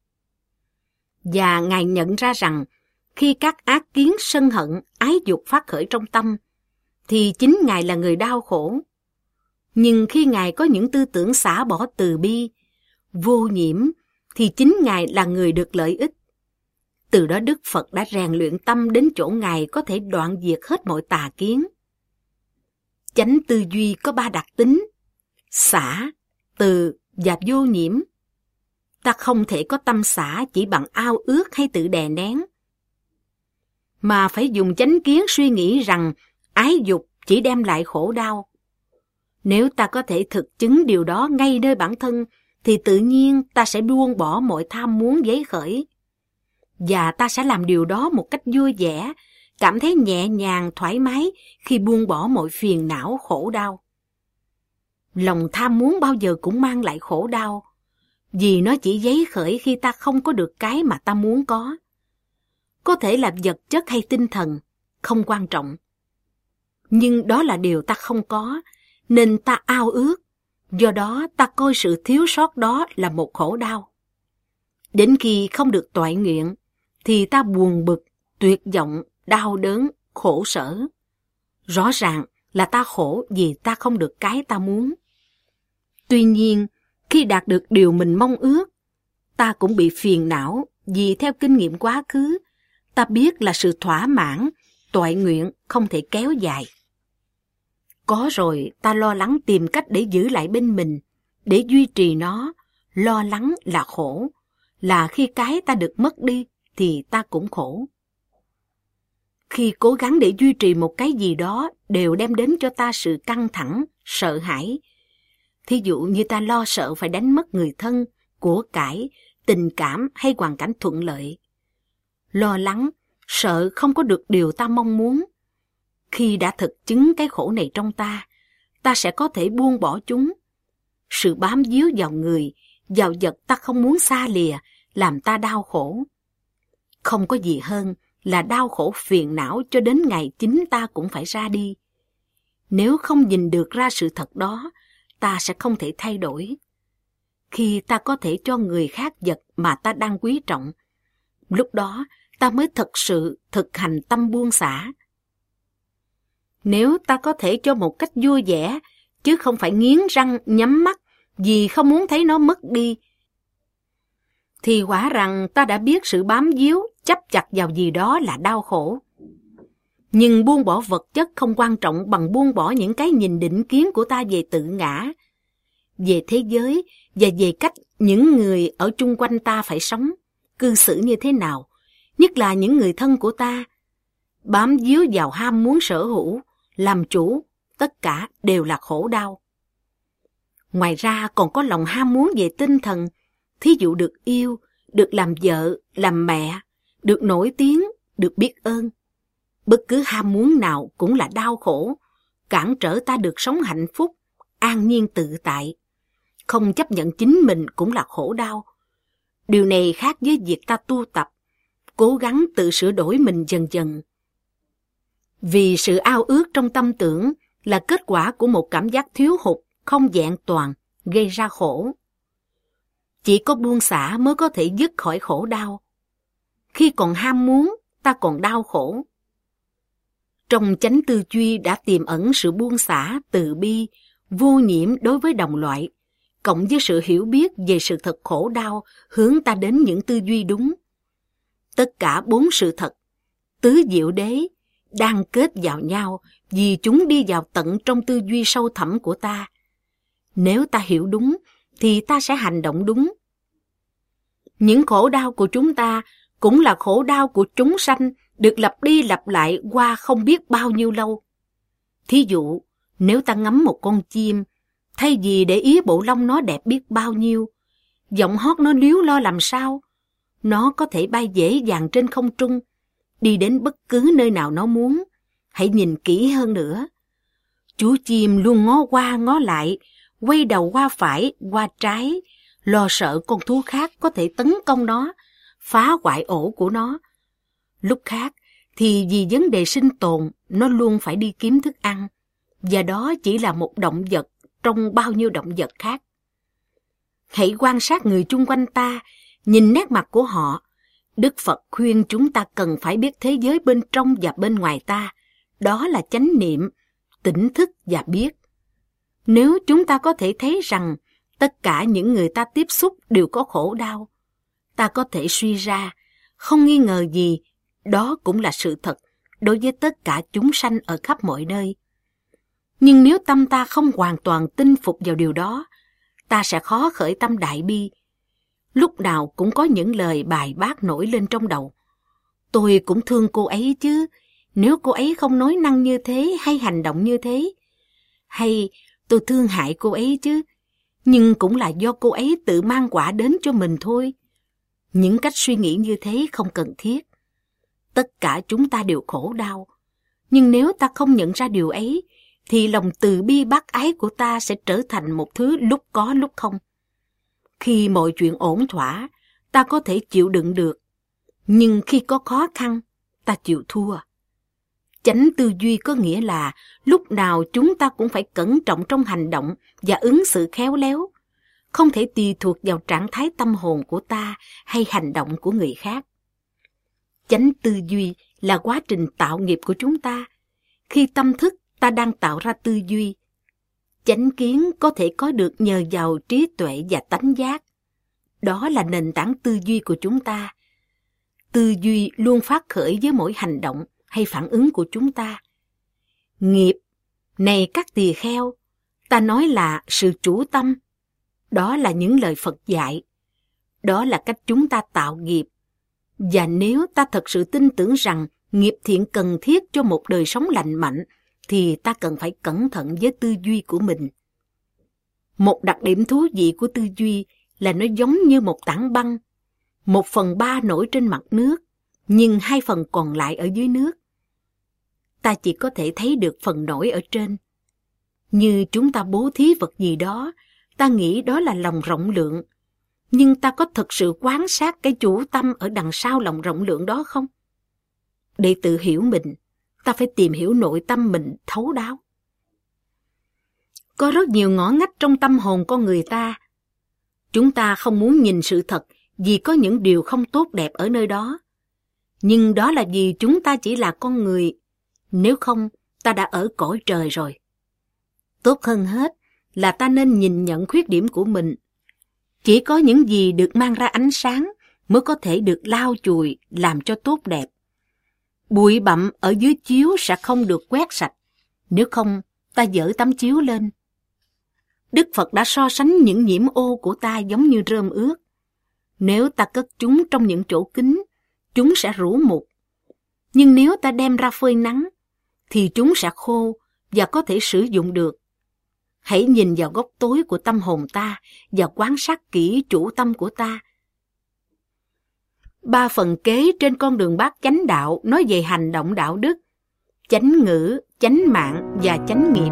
Và Ngài nhận ra rằng, khi các ác kiến sân hận, ái dục phát khởi trong tâm, thì chính Ngài là người đau khổ. Nhưng khi Ngài có những tư tưởng xả bỏ từ bi, vô nhiễm, thì chính Ngài là người được lợi ích. Từ đó Đức Phật đã rèn luyện tâm đến chỗ Ngài có thể đoạn diệt hết mọi tà kiến. Chánh tư duy có ba đặc tính: xả, từ và vô nhiễm. Ta không thể có tâm xả chỉ bằng ao ước hay tự đè nén, mà phải dùng chánh kiến suy nghĩ rằng ái dục chỉ đem lại khổ đau. Nếu ta có thể thực chứng điều đó ngay nơi bản thân, thì tự nhiên ta sẽ buông bỏ mọi tham muốn giấy khởi. Và ta sẽ làm điều đó một cách vui vẻ, cảm thấy nhẹ nhàng, thoải mái khi buông bỏ mọi phiền não, khổ đau. Lòng tham muốn bao giờ cũng mang lại khổ đau, vì nó chỉ giấy khởi khi ta không có được cái mà ta muốn có. Có thể là vật chất hay tinh thần, không quan trọng. Nhưng đó là điều ta không có, nên ta ao ước, do đó ta coi sự thiếu sót đó là một khổ đau. Đến khi không được toại nguyện, thì ta buồn bực, tuyệt vọng, đau đớn, khổ sở. Rõ ràng là ta khổ vì ta không được cái ta muốn. Tuy nhiên, khi đạt được điều mình mong ước, ta cũng bị phiền não vì theo kinh nghiệm quá khứ, ta biết là sự thỏa mãn, toại nguyện không thể kéo dài. Có rồi ta lo lắng tìm cách để giữ lại bên mình, để duy trì nó. Lo lắng là khổ, là khi cái ta được mất đi thì ta cũng khổ. Khi cố gắng để duy trì một cái gì đó đều đem đến cho ta sự căng thẳng, sợ hãi. Thí dụ như ta lo sợ phải đánh mất người thân, của cải, tình cảm hay hoàn cảnh thuận lợi. Lo lắng, sợ không có được điều ta mong muốn. Khi đã thực chứng cái khổ này trong ta, ta sẽ có thể buông bỏ chúng. Sự bám víu vào người, vào vật ta không muốn xa lìa, làm ta đau khổ. Không có gì hơn là đau khổ phiền não cho đến ngày chính ta cũng phải ra đi. Nếu không nhìn được ra sự thật đó, ta sẽ không thể thay đổi. Khi ta có thể cho người khác vật mà ta đang quý trọng, lúc đó ta mới thực sự thực hành tâm buông xả. Nếu ta có thể cho một cách vui vẻ, chứ không phải nghiến răng nhắm mắt vì không muốn thấy nó mất đi, thì quả rằng ta đã biết sự bám víu, chấp chặt vào gì đó là đau khổ. Nhưng buông bỏ vật chất không quan trọng bằng buông bỏ những cái nhìn định kiến của ta về tự ngã, về thế giới và về cách những người ở chung quanh ta phải sống, cư xử như thế nào, nhất là những người thân của ta. Bám víu vào ham muốn sở hữu, làm chủ, tất cả đều là khổ đau. Ngoài ra còn có lòng ham muốn về tinh thần, thí dụ được yêu, được làm vợ, làm mẹ, được nổi tiếng, được biết ơn. Bất cứ ham muốn nào cũng là đau khổ, cản trở ta được sống hạnh phúc, an nhiên tự tại. Không chấp nhận chính mình cũng là khổ đau. Điều này khác với việc ta tu tập, cố gắng tự sửa đổi mình dần dần. Vì sự ao ước trong tâm tưởng là kết quả của một cảm giác thiếu hụt, không vẹn toàn, gây ra khổ. Chỉ có buông xả mới có thể dứt khỏi khổ đau. Khi còn ham muốn, ta còn đau khổ. Trong chánh tư duy đã tiềm ẩn sự buông xả, từ bi, vô nhiễm đối với đồng loại, cộng với sự hiểu biết về sự thật khổ đau hướng ta đến những tư duy đúng. Tất cả bốn sự thật, tứ diệu đế, đang kết vào nhau vì chúng đi vào tận trong tư duy sâu thẳm của ta. Nếu ta hiểu đúng, thì ta sẽ hành động đúng. Những khổ đau của chúng ta cũng là khổ đau của chúng sanh, được lặp đi lặp lại qua không biết bao nhiêu lâu. Thí dụ, nếu ta ngắm một con chim, thay vì để ý bộ lông nó đẹp biết bao nhiêu, giọng hót nó líu lo làm sao, nó có thể bay dễ dàng trên không trung, đi đến bất cứ nơi nào nó muốn. Hãy nhìn kỹ hơn nữa. Chú chim luôn ngó qua ngó lại, quay đầu qua phải, qua trái, lo sợ con thú khác có thể tấn công nó, phá hoại ổ của nó. Lúc khác thì vì vấn đề sinh tồn, nó luôn phải đi kiếm thức ăn, và đó chỉ là một động vật trong bao nhiêu động vật khác. Hãy quan sát người chung quanh ta, nhìn nét mặt của họ. Đức Phật khuyên chúng ta cần phải biết thế giới bên trong và bên ngoài ta, đó là chánh niệm, tỉnh thức và biết. Nếu chúng ta có thể thấy rằng tất cả những người ta tiếp xúc đều có khổ đau, ta có thể suy ra, không nghi ngờ gì, đó cũng là sự thật đối với tất cả chúng sanh ở khắp mọi nơi. Nhưng nếu tâm ta không hoàn toàn tin phục vào điều đó, ta sẽ khó khởi tâm đại bi. Lúc nào cũng có những lời bài bác nổi lên trong đầu. Tôi cũng thương cô ấy chứ, nếu cô ấy không nói năng như thế hay hành động như thế. Hay tôi thương hại cô ấy chứ, nhưng cũng là do cô ấy tự mang quả đến cho mình thôi. Những cách suy nghĩ như thế không cần thiết. Tất cả chúng ta đều khổ đau. Nhưng nếu ta không nhận ra điều ấy, thì lòng từ bi bác ái của ta sẽ trở thành một thứ lúc có lúc không. Khi mọi chuyện ổn thỏa, ta có thể chịu đựng được. Nhưng khi có khó khăn, ta chịu thua. Chánh tư duy có nghĩa là lúc nào chúng ta cũng phải cẩn trọng trong hành động và ứng xử khéo léo, không thể tùy thuộc vào trạng thái tâm hồn của ta hay hành động của người khác. Chánh tư duy là quá trình tạo nghiệp của chúng ta. Khi tâm thức ta đang tạo ra tư duy, chánh kiến có thể có được nhờ vào trí tuệ và tánh giác. Đó là nền tảng tư duy của chúng ta. Tư duy luôn phát khởi với mỗi hành động hay phản ứng của chúng ta. Nghiệp, này các tỳ kheo, ta nói là sự chủ tâm. Đó là những lời Phật dạy. Đó là cách chúng ta tạo nghiệp. Và nếu ta thật sự tin tưởng rằng nghiệp thiện cần thiết cho một đời sống lành mạnh, thì ta cần phải cẩn thận với tư duy của mình. Một đặc điểm thú vị của tư duy là nó giống như một tảng băng. Một phần ba nổi trên mặt nước, nhưng hai phần còn lại ở dưới nước. Ta chỉ có thể thấy được phần nổi ở trên. Như chúng ta bố thí vật gì đó, ta nghĩ đó là lòng rộng lượng. Nhưng ta có thực sự quan sát cái chủ tâm ở đằng sau lòng rộng lượng đó không? Để tự hiểu mình, ta phải tìm hiểu nội tâm mình thấu đáo. Có rất nhiều ngõ ngách trong tâm hồn con người ta. Chúng ta không muốn nhìn sự thật vì có những điều không tốt đẹp ở nơi đó. Nhưng đó là vì chúng ta chỉ là con người. Nếu không, ta đã ở cõi trời rồi. Tốt hơn hết là ta nên nhìn nhận khuyết điểm của mình. Chỉ có những gì được mang ra ánh sáng mới có thể được lau chùi, làm cho tốt đẹp. Bụi bặm ở dưới chiếu sẽ không được quét sạch. Nếu không, ta dỡ tấm chiếu lên. Đức Phật đã so sánh những nhiễm ô của ta giống như rơm ướt. Nếu ta cất chúng trong những chỗ kín, chúng sẽ rũ mục. Nhưng nếu ta đem ra phơi nắng, thì chúng sẽ khô và có thể sử dụng được. Hãy nhìn vào góc tối của tâm hồn ta và quan sát kỹ chủ tâm của ta. Ba phần kế trên con đường bát chánh đạo nói về hành động đạo đức: chánh ngữ, chánh mạng và chánh nghiệp.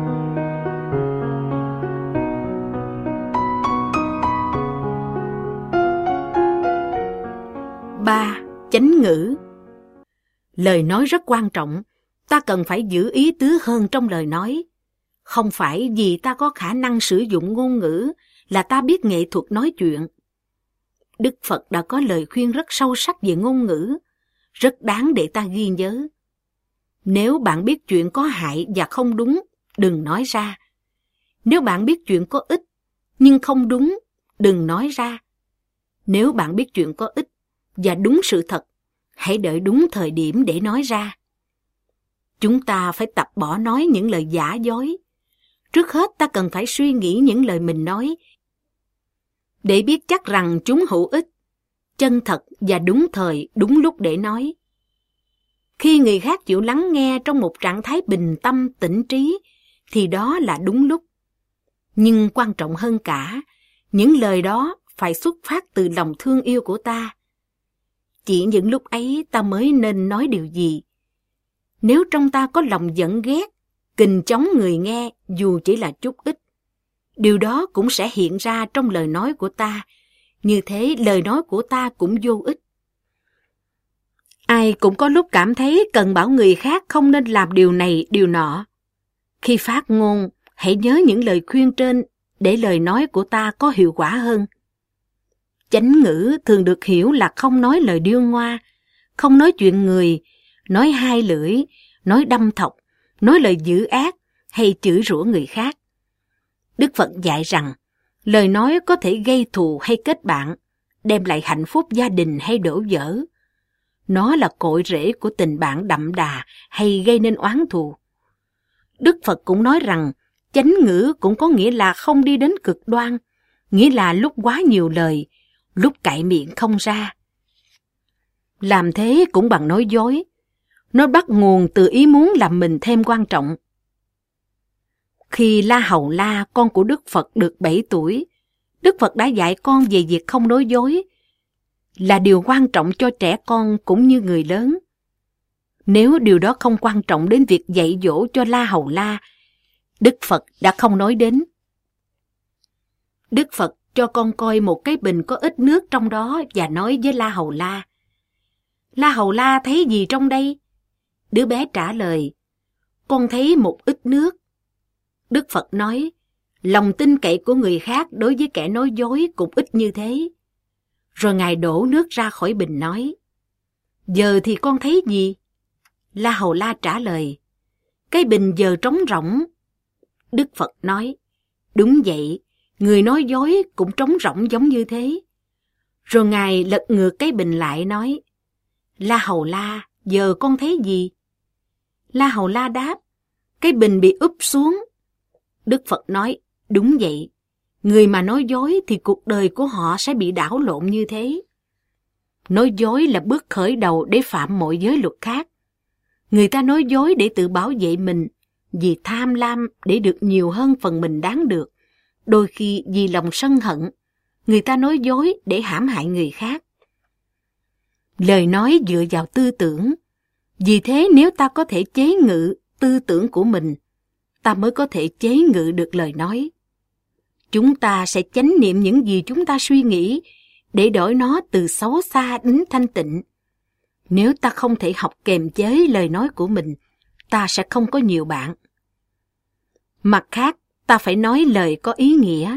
Ba. Chánh ngữ. Lời nói rất quan trọng, ta cần phải giữ ý tứ hơn trong lời nói. Không phải vì ta có khả năng sử dụng ngôn ngữ là ta biết nghệ thuật nói chuyện. Đức Phật đã có lời khuyên rất sâu sắc về ngôn ngữ. rất đáng để ta ghi nhớ. Nếu bạn biết chuyện có hại và không đúng, đừng nói ra. Nếu bạn biết chuyện có ích nhưng không đúng, đừng nói ra. Nếu bạn biết chuyện có ích và đúng sự thật, hãy đợi đúng thời điểm để nói ra. Chúng ta phải tập bỏ nói những lời giả dối. Trước hết ta cần phải suy nghĩ những lời mình nói để biết chắc rằng chúng hữu ích, chân thật và đúng thời, đúng lúc để nói. Khi người khác chịu lắng nghe trong một trạng thái bình tâm, tĩnh trí, thì đó là đúng lúc. Nhưng quan trọng hơn cả, những lời đó phải xuất phát từ lòng thương yêu của ta. Chỉ những lúc ấy ta mới nên nói điều gì. Nếu trong ta có lòng giận ghét, kình chống người nghe dù chỉ là chút ít, điều đó cũng sẽ hiện ra trong lời nói của ta. Như thế lời nói của ta cũng vô ích. Ai cũng có lúc cảm thấy cần bảo người khác không nên làm điều này, điều nọ. Khi phát ngôn, hãy nhớ những lời khuyên trên để lời nói của ta có hiệu quả hơn. Chánh ngữ thường được hiểu là không nói lời điêu ngoa, không nói chuyện người, nói hai lưỡi, nói đâm thọc, nói lời dữ ác hay chửi rủa người khác. Đức Phật dạy rằng, lời nói có thể gây thù hay kết bạn, đem lại hạnh phúc gia đình hay đổ vỡ. Nó là cội rễ của tình bạn đậm đà hay gây nên oán thù. Đức Phật cũng nói rằng, chánh ngữ cũng có nghĩa là không đi đến cực đoan, nghĩa là lúc quá nhiều lời, lúc cạy miệng không ra. Làm thế cũng bằng nói dối. Nó bắt nguồn từ ý muốn làm mình thêm quan trọng. Khi La Hầu La, con của Đức Phật được bảy tuổi, Đức Phật đã dạy con về việc không nói dối, là điều quan trọng cho trẻ con cũng như người lớn. Nếu điều đó không quan trọng đến việc dạy dỗ cho La Hầu La, Đức Phật đã không nói đến. Đức Phật cho con coi một cái bình có ít nước trong đó và nói với La Hầu La. La Hầu La thấy gì trong đây? Đứa bé trả lời, con thấy một ít nước. Đức Phật nói, lòng tin cậy của người khác đối với kẻ nói dối cũng ít như thế. Rồi Ngài đổ nước ra khỏi bình nói, giờ thì con thấy gì? La Hầu La trả lời, cái bình giờ trống rỗng. Đức Phật nói, đúng vậy, người nói dối cũng trống rỗng giống như thế. Rồi Ngài lật ngược cái bình lại nói, La Hầu La, giờ con thấy gì? La Hầu La đáp, cái bình bị úp xuống. Đức Phật nói, đúng vậy, người mà nói dối thì cuộc đời của họ sẽ bị đảo lộn như thế. Nói dối là bước khởi đầu để phạm mọi giới luật khác. Người ta nói dối để tự bảo vệ mình, vì tham lam để được nhiều hơn phần mình đáng được. Đôi khi vì lòng sân hận, người ta nói dối để hãm hại người khác. Lời nói dựa vào tư tưởng. Vì thế nếu ta có thể chế ngự tư tưởng của mình, ta mới có thể chế ngự được lời nói. Chúng ta sẽ chánh niệm những gì chúng ta suy nghĩ để đổi nó từ xấu xa đến thanh tịnh. Nếu ta không thể học kiềm chế lời nói của mình, ta sẽ không có nhiều bạn. Mặt khác, ta phải nói lời có ý nghĩa.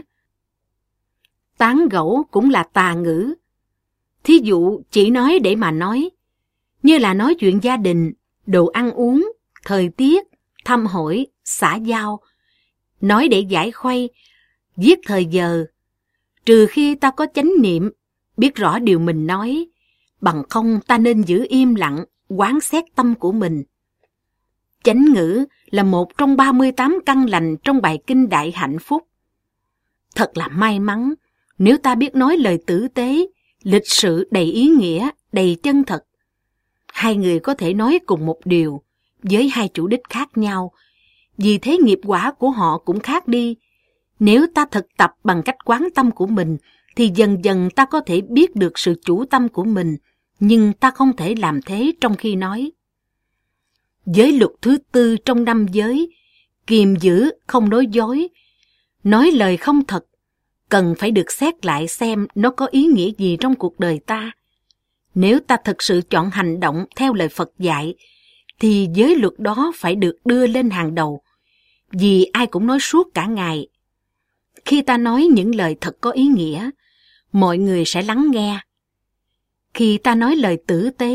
Tán gẫu cũng là tà ngữ. Thí dụ chỉ nói để mà nói, như là nói chuyện gia đình, đồ ăn uống, thời tiết, thăm hỏi, xã giao, nói để giải khuây, giết thời giờ. Trừ khi ta có chánh niệm, biết rõ điều mình nói, bằng không ta nên giữ im lặng, quán xét tâm của mình. Chánh ngữ là một trong ba mươi tám căn lành trong bài kinh Đại Hạnh Phúc. Thật là may mắn nếu ta biết nói lời tử tế, lịch sự đầy ý nghĩa, đầy chân thật. Hai người có thể nói cùng một điều, với hai chủ đích khác nhau, vì thế nghiệp quả của họ cũng khác đi. Nếu ta thực tập bằng cách quán tâm của mình, thì dần dần ta có thể biết được sự chủ tâm của mình, nhưng ta không thể làm thế trong khi nói. Giới luật thứ tư trong năm giới, kiềm giữ không nói dối, nói lời không thật, cần phải được xét lại xem nó có ý nghĩa gì trong cuộc đời ta. Nếu ta thực sự chọn hành động theo lời Phật dạy, thì giới luật đó phải được đưa lên hàng đầu, vì ai cũng nói suốt cả ngày. Khi ta nói những lời thật có ý nghĩa, mọi người sẽ lắng nghe. Khi ta nói lời tử tế,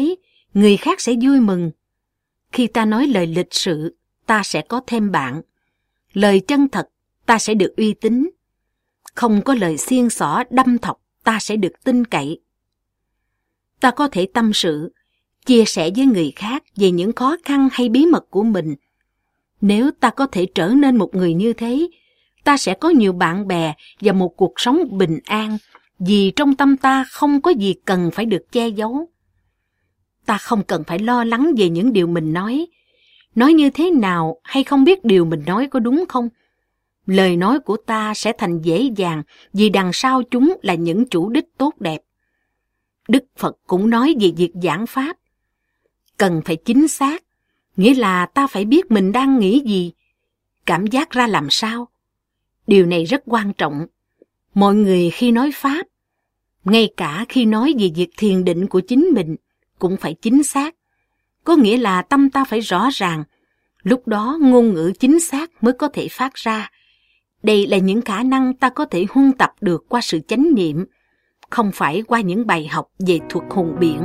người khác sẽ vui mừng. Khi ta nói lời lịch sự, ta sẽ có thêm bạn. Lời chân thật, ta sẽ được uy tín. Không có lời xiên xỏ đâm thọc, ta sẽ được tin cậy. Ta có thể tâm sự, chia sẻ với người khác về những khó khăn hay bí mật của mình. Nếu ta có thể trở nên một người như thế, ta sẽ có nhiều bạn bè và một cuộc sống bình an, vì trong tâm ta không có gì cần phải được che giấu. Ta không cần phải lo lắng về những điều mình nói. Nói như thế nào hay không biết điều mình nói có đúng không? Lời nói của ta sẽ thành dễ dàng vì đằng sau chúng là những chủ đích tốt đẹp. Đức Phật cũng nói về việc giảng pháp. Cần phải chính xác, nghĩa là ta phải biết mình đang nghĩ gì, cảm giác ra làm sao. Điều này rất quan trọng. Mọi người khi nói pháp, ngay cả khi nói về việc thiền định của chính mình, cũng phải chính xác. Có nghĩa là tâm ta phải rõ ràng, lúc đó ngôn ngữ chính xác mới có thể phát ra. Đây là những khả năng ta có thể huân tập được qua sự chánh niệm, không phải qua những bài học về thuật hùng biện.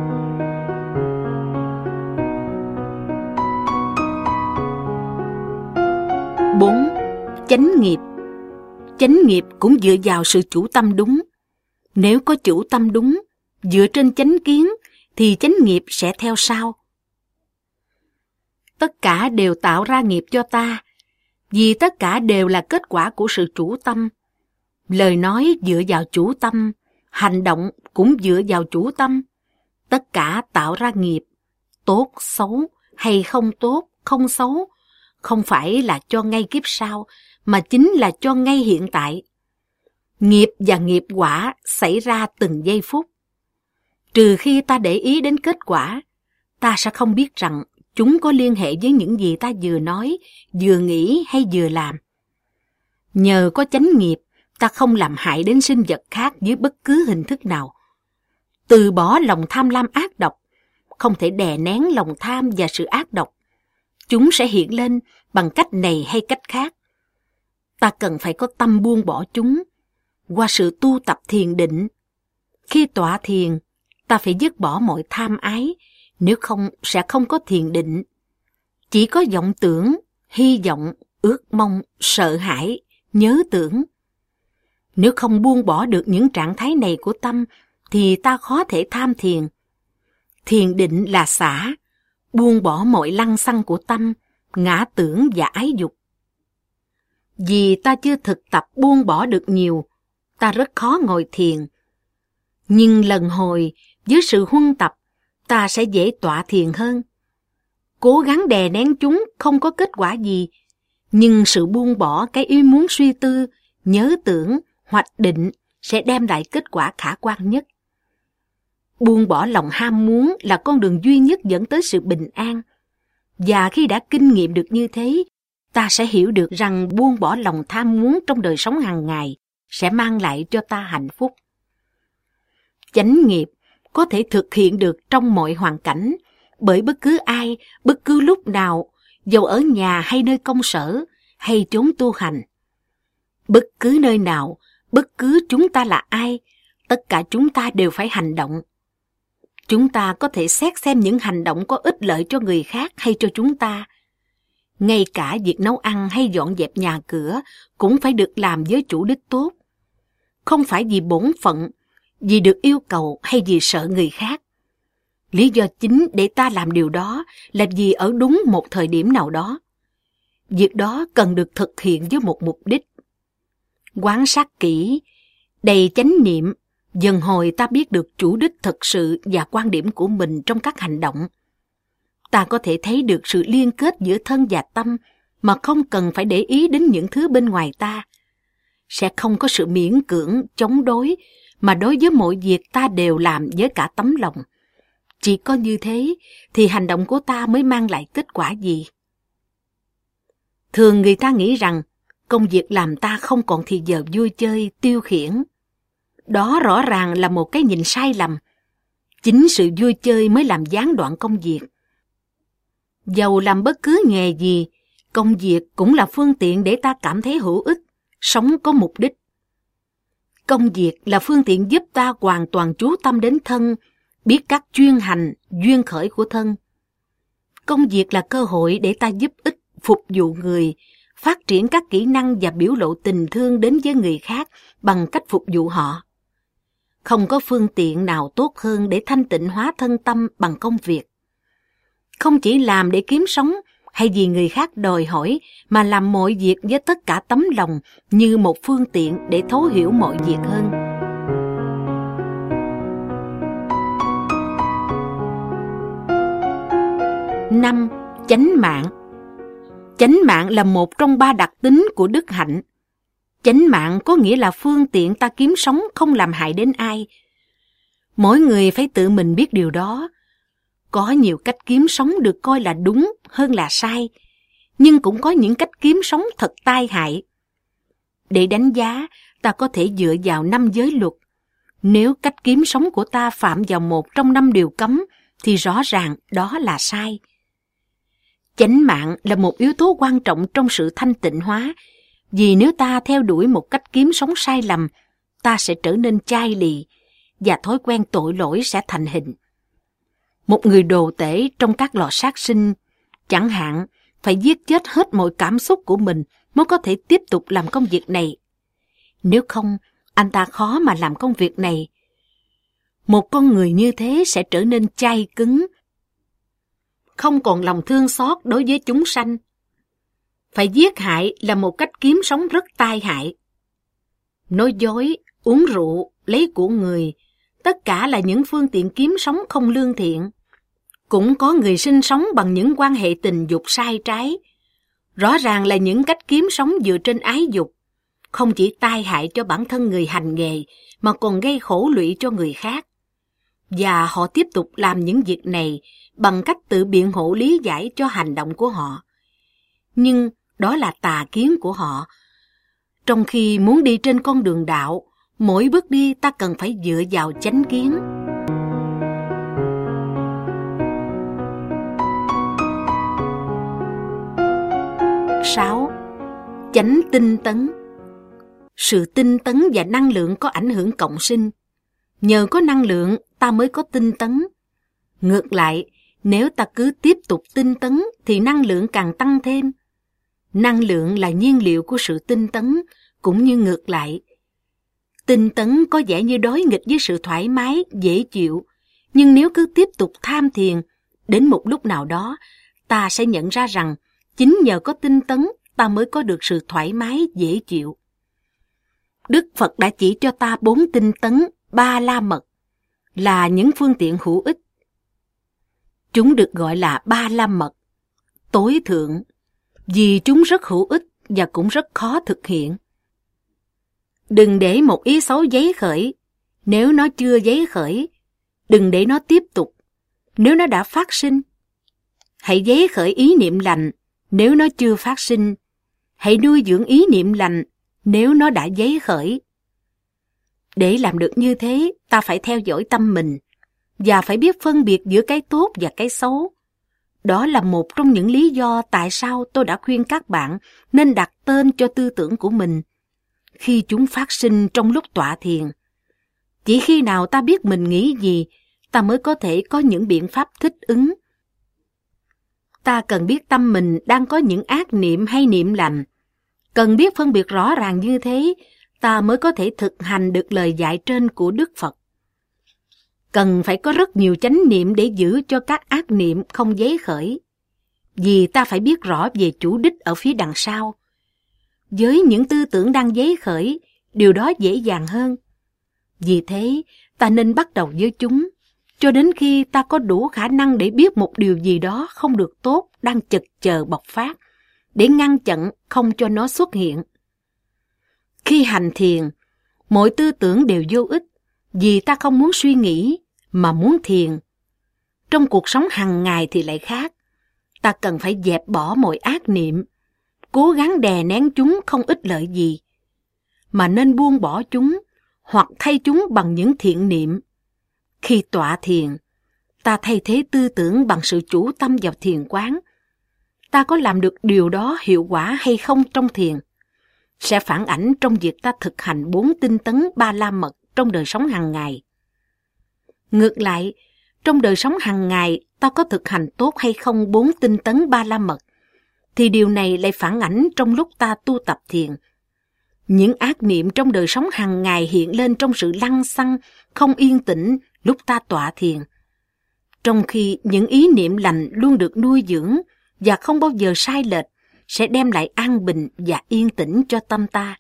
bốn. Chánh nghiệp. Chánh nghiệp cũng dựa vào sự chủ tâm đúng. Nếu có chủ tâm đúng, dựa trên chánh kiến, thì chánh nghiệp sẽ theo sau. Tất cả đều tạo ra nghiệp cho ta, vì tất cả đều là kết quả của sự chủ tâm. Lời nói dựa vào chủ tâm, hành động cũng dựa vào chủ tâm. Tất cả tạo ra nghiệp, tốt, xấu hay không tốt, không xấu, không phải là cho ngay kiếp sau, mà chính là cho ngay hiện tại. Nghiệp và nghiệp quả xảy ra từng giây phút. Trừ khi ta để ý đến kết quả, ta sẽ không biết rằng chúng có liên hệ với những gì ta vừa nói, vừa nghĩ hay vừa làm. Nhờ có chánh nghiệp, ta không làm hại đến sinh vật khác dưới bất cứ hình thức nào. Từ bỏ lòng tham lam ác độc, không thể đè nén lòng tham và sự ác độc. Chúng sẽ hiện lên bằng cách này hay cách khác. Ta cần phải có tâm buông bỏ chúng qua sự tu tập thiền định. Khi tọa thiền, ta phải dứt bỏ mọi tham ái, nếu không sẽ không có thiền định. Chỉ có vọng tưởng, hy vọng, ước mong, sợ hãi, nhớ tưởng. Nếu không buông bỏ được những trạng thái này của tâm, thì ta khó thể tham thiền. Thiền định là xả, buông bỏ mọi lăng xăng của tâm, ngã tưởng và ái dục. Vì ta chưa thực tập buông bỏ được nhiều, ta rất khó ngồi thiền. Nhưng lần hồi, với sự huân tập, ta sẽ dễ tọa thiền hơn. Cố gắng đè nén chúng không có kết quả gì, nhưng sự buông bỏ cái ý muốn suy tư, nhớ tưởng, hoạch định sẽ đem lại kết quả khả quan nhất. Buông bỏ lòng ham muốn là con đường duy nhất dẫn tới sự bình an. Và khi đã kinh nghiệm được như thế, ta sẽ hiểu được rằng buông bỏ lòng tham muốn trong đời sống hàng ngày sẽ mang lại cho ta hạnh phúc. Chánh nghiệp có thể thực hiện được trong mọi hoàn cảnh, bởi bất cứ ai, bất cứ lúc nào, dầu ở nhà hay nơi công sở, hay chốn tu hành. Bất cứ nơi nào, bất cứ chúng ta là ai, tất cả chúng ta đều phải hành động. Chúng ta có thể xét xem những hành động có ích lợi cho người khác hay cho chúng ta. Ngay cả việc nấu ăn hay dọn dẹp nhà cửa cũng phải được làm với chủ đích tốt. Không phải vì bổn phận, vì được yêu cầu hay vì sợ người khác. Lý do chính để ta làm điều đó là vì ở đúng một thời điểm nào đó. Việc đó cần được thực hiện với một mục đích. Quan sát kỹ, đầy chánh niệm, dần hồi ta biết được chủ đích thực sự và quan điểm của mình trong các hành động. Ta có thể thấy được sự liên kết giữa thân và tâm mà không cần phải để ý đến những thứ bên ngoài ta. Sẽ không có sự miễn cưỡng, chống đối, mà đối với mọi việc ta đều làm với cả tấm lòng. Chỉ có như thế thì hành động của ta mới mang lại kết quả gì. Thường người ta nghĩ rằng công việc làm ta không còn thì giờ vui chơi, tiêu khiển. Đó rõ ràng là một cái nhìn sai lầm. Chính sự vui chơi mới làm gián đoạn công việc. Dầu làm bất cứ nghề gì, công việc cũng là phương tiện để ta cảm thấy hữu ích, sống có mục đích. Công việc là phương tiện giúp ta hoàn toàn chú tâm đến thân, biết các chuyên hành, duyên khởi của thân. Công việc là cơ hội để ta giúp ích, phục vụ người, phát triển các kỹ năng và biểu lộ tình thương đến với người khác bằng cách phục vụ họ. Không có phương tiện nào tốt hơn để thanh tịnh hóa thân tâm bằng công việc. Không chỉ làm để kiếm sống hay vì người khác đòi hỏi, mà làm mọi việc với tất cả tấm lòng như một phương tiện để thấu hiểu mọi việc hơn. Năm. Chánh mạng. Chánh mạng là một trong ba đặc tính của đức hạnh. Chánh mạng có nghĩa là phương tiện ta kiếm sống không làm hại đến ai. Mỗi người phải tự mình biết điều đó. Có nhiều cách kiếm sống được coi là đúng hơn là sai, nhưng cũng có những cách kiếm sống thật tai hại. Để đánh giá, ta có thể dựa vào năm giới luật. Nếu cách kiếm sống của ta phạm vào một trong năm điều cấm, thì rõ ràng đó là sai. Chánh mạng là một yếu tố quan trọng trong sự thanh tịnh hóa, vì nếu ta theo đuổi một cách kiếm sống sai lầm, ta sẽ trở nên chai lì, và thói quen tội lỗi sẽ thành hình. Một người đồ tể trong các lò sát sinh, chẳng hạn, phải giết chết hết mọi cảm xúc của mình mới có thể tiếp tục làm công việc này. Nếu không, anh ta khó mà làm công việc này. Một con người như thế sẽ trở nên chai cứng, không còn lòng thương xót đối với chúng sanh. Phải giết hại là một cách kiếm sống rất tai hại. Nói dối, uống rượu, lấy của người, tất cả là những phương tiện kiếm sống không lương thiện. Cũng có người sinh sống bằng những quan hệ tình dục sai trái. Rõ ràng là những cách kiếm sống dựa trên ái dục, không chỉ tai hại cho bản thân người hành nghề, mà còn gây khổ lụy cho người khác. Và họ tiếp tục làm những việc này bằng cách tự biện hộ lý giải cho hành động của họ. Nhưng đó là tà kiến của họ. Trong khi muốn đi trên con đường đạo, mỗi bước đi ta cần phải dựa vào chánh kiến. Sáu. Chánh tinh tấn. Sự tinh tấn và năng lượng có ảnh hưởng cộng sinh. Nhờ có năng lượng, ta mới có tinh tấn. Ngược lại, nếu ta cứ tiếp tục tinh tấn, thì năng lượng càng tăng thêm. Năng lượng là nhiên liệu của sự tinh tấn, cũng như ngược lại. Tinh tấn có vẻ như đối nghịch với sự thoải mái, dễ chịu, nhưng nếu cứ tiếp tục tham thiền, đến một lúc nào đó, ta sẽ nhận ra rằng chính nhờ có tinh tấn, ta mới có được sự thoải mái, dễ chịu. Đức Phật đã chỉ cho ta bốn tinh tấn, ba la mật, là những phương tiện hữu ích. Chúng được gọi là ba la mật, tối thượng, vì chúng rất hữu ích và cũng rất khó thực hiện. Đừng để một ý xấu giấy khởi, nếu nó chưa giấy khởi. Đừng để nó tiếp tục, nếu nó đã phát sinh. Hãy giấy khởi ý niệm lành, nếu nó chưa phát sinh. Hãy nuôi dưỡng ý niệm lành, nếu nó đã giấy khởi. Để làm được như thế, ta phải theo dõi tâm mình, và phải biết phân biệt giữa cái tốt và cái xấu. Đó là một trong những lý do tại sao tôi đã khuyên các bạn nên đặt tên cho tư tưởng của mình khi chúng phát sinh trong lúc tọa thiền. Chỉ khi nào ta biết mình nghĩ gì, ta mới có thể có những biện pháp thích ứng. Ta cần biết tâm mình đang có những ác niệm hay niệm lành. Cần biết phân biệt rõ ràng như thế, ta mới có thể thực hành được lời dạy trên của Đức Phật. Cần phải có rất nhiều chánh niệm để giữ cho các ác niệm không giấy khởi. Vì ta phải biết rõ về chủ đích ở phía đằng sau. Với những tư tưởng đang giấy khởi, điều đó dễ dàng hơn. Vì thế, ta nên bắt đầu với chúng, cho đến khi ta có đủ khả năng để biết một điều gì đó không được tốt đang chực chờ bộc phát, để ngăn chặn không cho nó xuất hiện. Khi hành thiền, mọi tư tưởng đều vô ích, vì ta không muốn suy nghĩ, mà muốn thiền. Trong cuộc sống hàng ngày thì lại khác. Ta cần phải dẹp bỏ mọi ác niệm, cố gắng đè nén chúng không ích lợi gì, mà nên buông bỏ chúng, hoặc thay chúng bằng những thiện niệm. Khi tọa thiền, ta thay thế tư tưởng bằng sự chủ tâm vào thiền quán. Ta có làm được điều đó hiệu quả hay không trong thiền, sẽ phản ảnh trong việc ta thực hành bốn tinh tấn ba la mật trong đời sống hàng ngày. Ngược lại, trong đời sống hàng ngày ta có thực hành tốt hay không bốn tinh tấn ba la mật, thì điều này lại phản ảnh trong lúc ta tu tập thiền. Những ác niệm trong đời sống hàng ngày hiện lên trong sự lăng xăng, không yên tĩnh lúc ta tọa thiền. Trong khi những ý niệm lành luôn được nuôi dưỡng và không bao giờ sai lệch, sẽ đem lại an bình và yên tĩnh cho tâm ta.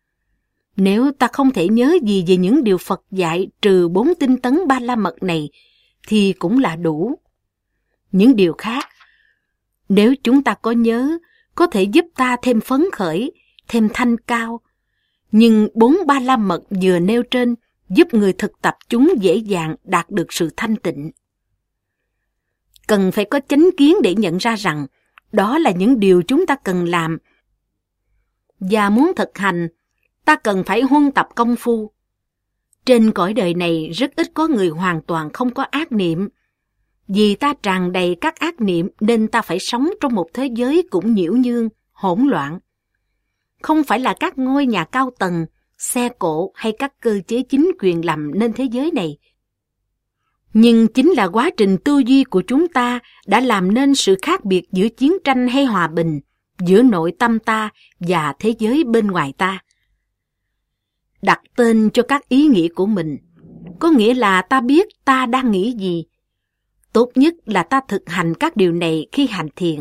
Nếu ta không thể nhớ gì về những điều Phật dạy trừ bốn tinh tấn ba la mật này, thì cũng là đủ. Những điều khác, nếu chúng ta có nhớ, có thể giúp ta thêm phấn khởi, thêm thanh cao. Nhưng bốn ba la mật vừa nêu trên giúp người thực tập chúng dễ dàng đạt được sự thanh tịnh. Cần phải có chánh kiến để nhận ra rằng đó là những điều chúng ta cần làm. Và muốn thực hành, ta cần phải huân tập công phu. Trên cõi đời này rất ít có người hoàn toàn không có ác niệm. Vì ta tràn đầy các ác niệm nên ta phải sống trong một thế giới cũng nhiễu nhương, hỗn loạn. Không phải là các ngôi nhà cao tầng, xe cộ hay các cơ chế chính quyền làm nên thế giới này. Nhưng chính là quá trình tư duy của chúng ta đã làm nên sự khác biệt giữa chiến tranh hay hòa bình, giữa nội tâm ta và thế giới bên ngoài ta. Đặt tên cho các ý nghĩ của mình, có nghĩa là ta biết ta đang nghĩ gì. Tốt nhất là ta thực hành các điều này khi hành thiền.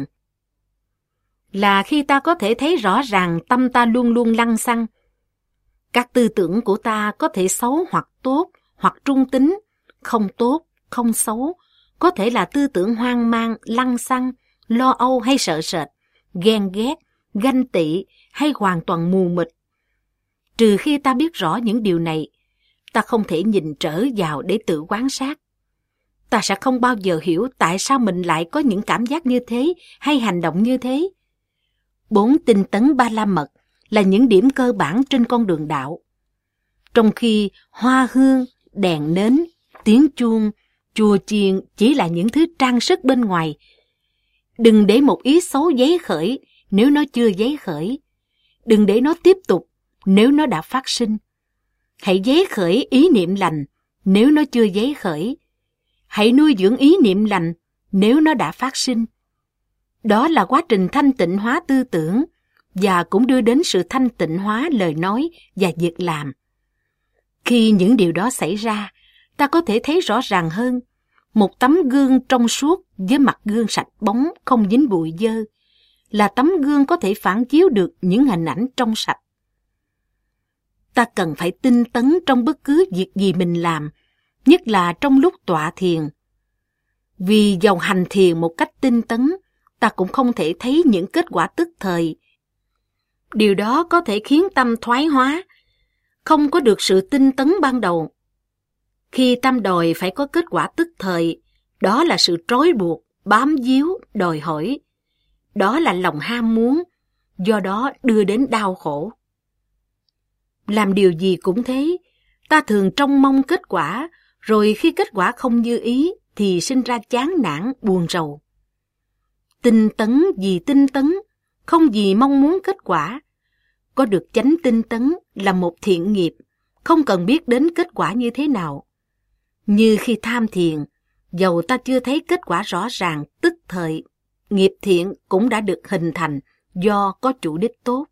Là khi ta có thể thấy rõ ràng tâm ta luôn luôn lăng xăng. Các tư tưởng của ta có thể xấu hoặc tốt, hoặc trung tính, không tốt, không xấu, có thể là tư tưởng hoang mang, lăng xăng, lo âu hay sợ sệt, ghen ghét, ganh tị hay hoàn toàn mù mịt. Trừ khi ta biết rõ những điều này, ta không thể nhìn trở vào để tự quan sát. Ta sẽ không bao giờ hiểu tại sao mình lại có những cảm giác như thế hay hành động như thế. Bốn tinh tấn ba la mật là những điểm cơ bản trên con đường đạo. Trong khi hoa hương, đèn nến, tiếng chuông, chùa chiền chỉ là những thứ trang sức bên ngoài. Đừng để một ý xấu giấy khởi nếu nó chưa giấy khởi. Đừng để nó tiếp tục nếu nó đã phát sinh. Hãy giấy khởi ý niệm lành nếu nó chưa giấy khởi. Hãy nuôi dưỡng ý niệm lành nếu nó đã phát sinh. Đó là quá trình thanh tịnh hóa tư tưởng và cũng đưa đến sự thanh tịnh hóa lời nói và việc làm. Khi những điều đó xảy ra, ta có thể thấy rõ ràng hơn. Một tấm gương trong suốt với mặt gương sạch bóng không dính bụi dơ là tấm gương có thể phản chiếu được những hình ảnh trong sạch. Ta cần phải tinh tấn trong bất cứ việc gì mình làm, nhất là trong lúc tọa thiền. Vì dầu hành thiền một cách tinh tấn, ta cũng không thể thấy những kết quả tức thời. Điều đó có thể khiến tâm thoái hóa, không có được sự tinh tấn ban đầu. Khi tâm đòi phải có kết quả tức thời, đó là sự trói buộc, bám víu, đòi hỏi. Đó là lòng ham muốn, do đó đưa đến đau khổ. Làm điều gì cũng thế, ta thường trông mong kết quả, rồi khi kết quả không như ý thì sinh ra chán nản, buồn rầu. Tinh tấn vì tinh tấn, không vì mong muốn kết quả. Có được chánh tinh tấn là một thiện nghiệp, không cần biết đến kết quả như thế nào. Như khi tham thiền, dầu ta chưa thấy kết quả rõ ràng tức thời, nghiệp thiện cũng đã được hình thành do có chủ đích tốt.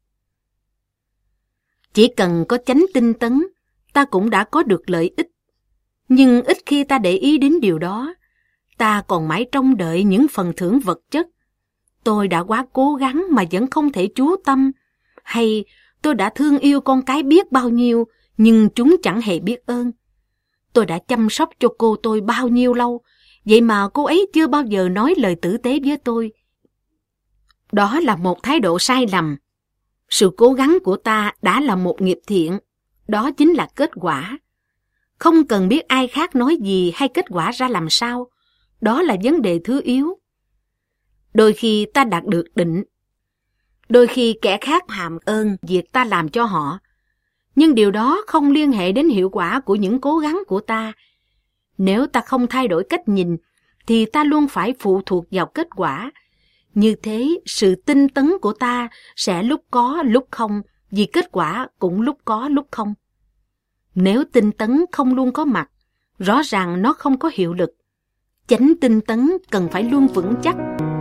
Chỉ cần có chánh tinh tấn, ta cũng đã có được lợi ích. Nhưng ít khi ta để ý đến điều đó, ta còn mãi trông đợi những phần thưởng vật chất. Tôi đã quá cố gắng mà vẫn không thể chú tâm, hay tôi đã thương yêu con cái biết bao nhiêu, nhưng chúng chẳng hề biết ơn. Tôi đã chăm sóc cho cô tôi bao nhiêu lâu, vậy mà cô ấy chưa bao giờ nói lời tử tế với tôi. Đó là một thái độ sai lầm. Sự cố gắng của ta đã là một nghiệp thiện, đó chính là kết quả. Không cần biết ai khác nói gì hay kết quả ra làm sao, đó là vấn đề thứ yếu. Đôi khi ta đạt được định, đôi khi kẻ khác hàm ơn việc ta làm cho họ, nhưng điều đó không liên hệ đến hiệu quả của những cố gắng của ta. Nếu ta không thay đổi cách nhìn, thì ta luôn phải phụ thuộc vào kết quả. Như thế, sự tinh tấn của ta sẽ lúc có lúc không, vì kết quả cũng lúc có lúc không. Nếu tinh tấn không luôn có mặt, rõ ràng nó không có hiệu lực. chánh tinh tấn cần phải luôn vững chắc.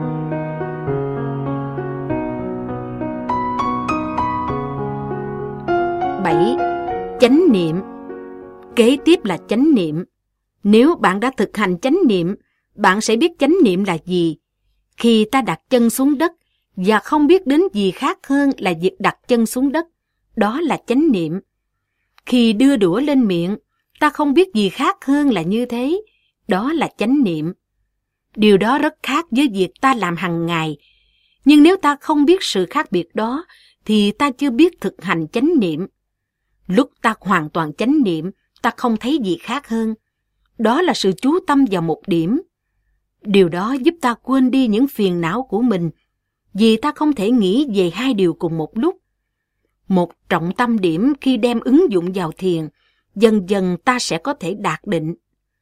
bảy. Chánh niệm. Kế tiếp là chánh niệm. Nếu bạn đã thực hành chánh niệm, bạn sẽ biết chánh niệm là gì. Khi ta đặt chân xuống đất và không biết đến gì khác hơn là việc đặt chân xuống đất, đó là chánh niệm. Khi đưa đũa lên miệng, ta không biết gì khác hơn là như thế, đó là chánh niệm. Điều đó rất khác với việc ta làm hàng ngày. Nhưng nếu ta không biết sự khác biệt đó, thì ta chưa biết thực hành chánh niệm. Lúc ta hoàn toàn chánh niệm, ta không thấy gì khác hơn. Đó là sự chú tâm vào một điểm. Điều đó giúp ta quên đi những phiền não của mình, vì ta không thể nghĩ về hai điều cùng một lúc. Một trọng tâm điểm khi đem ứng dụng vào thiền, dần dần ta sẽ có thể đạt định.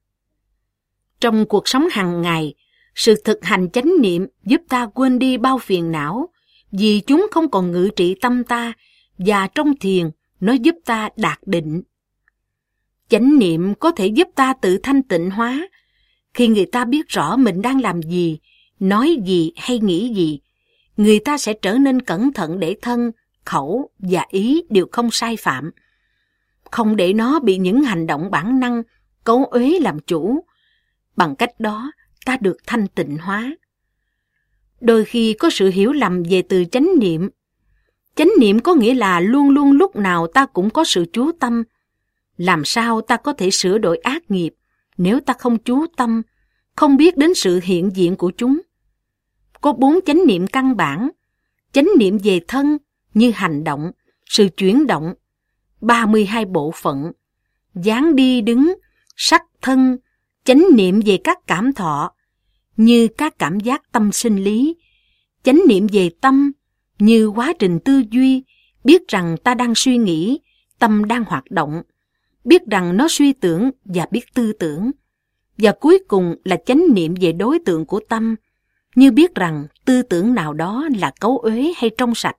Trong cuộc sống hàng ngày, sự thực hành chánh niệm giúp ta quên đi bao phiền não, vì chúng không còn ngự trị tâm ta, và trong thiền, nó giúp ta đạt định. Chánh niệm có thể giúp ta tự thanh tịnh hóa. Khi người ta biết rõ mình đang làm gì, nói gì hay nghĩ gì, người ta sẽ trở nên cẩn thận để thân, khẩu và ý đều không sai phạm. Không để nó bị những hành động bản năng, cấu uế làm chủ. Bằng cách đó, ta được thanh tịnh hóa. Đôi khi có sự hiểu lầm về từ chánh niệm. Chánh niệm có nghĩa là luôn luôn lúc nào ta cũng có sự chú tâm. Làm sao ta có thể sửa đổi ác nghiệp nếu ta không chú tâm, không biết đến sự hiện diện của chúng? Có bốn chánh niệm căn bản: chánh niệm về thân như hành động, sự chuyển động, ba mươi hai bộ phận, dáng đi đứng, sắc thân, chánh niệm về các cảm thọ như các cảm giác tâm sinh lý, chánh niệm về tâm như quá trình tư duy, biết rằng ta đang suy nghĩ, tâm đang hoạt động, biết rằng nó suy tưởng và biết tư tưởng. Và cuối cùng là chánh niệm về đối tượng của tâm, như biết rằng tư tưởng nào đó là cấu uế hay trong sạch.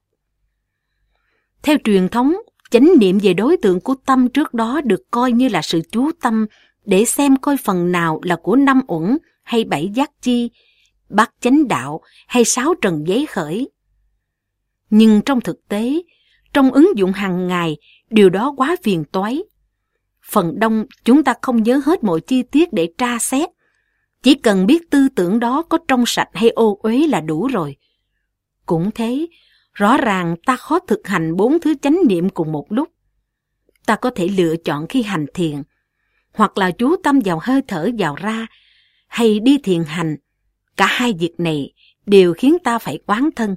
Theo truyền thống, chánh niệm về đối tượng của tâm trước đó được coi như là sự chú tâm để xem coi phần nào là của năm uẩn hay bảy giác chi, bát chánh đạo hay sáu trần giấy khởi. Nhưng trong thực tế, trong ứng dụng hàng ngày, điều đó quá phiền toái. Phần đông chúng ta không nhớ hết mọi chi tiết để tra xét. Chỉ cần biết tư tưởng đó có trong sạch hay ô uế là đủ rồi. Cũng thế, rõ ràng ta khó thực hành bốn thứ chánh niệm cùng một lúc. Ta có thể lựa chọn khi hành thiền, hoặc là chú tâm vào hơi thở vào ra, hay đi thiền hành. Cả hai việc này đều khiến ta phải quán thân.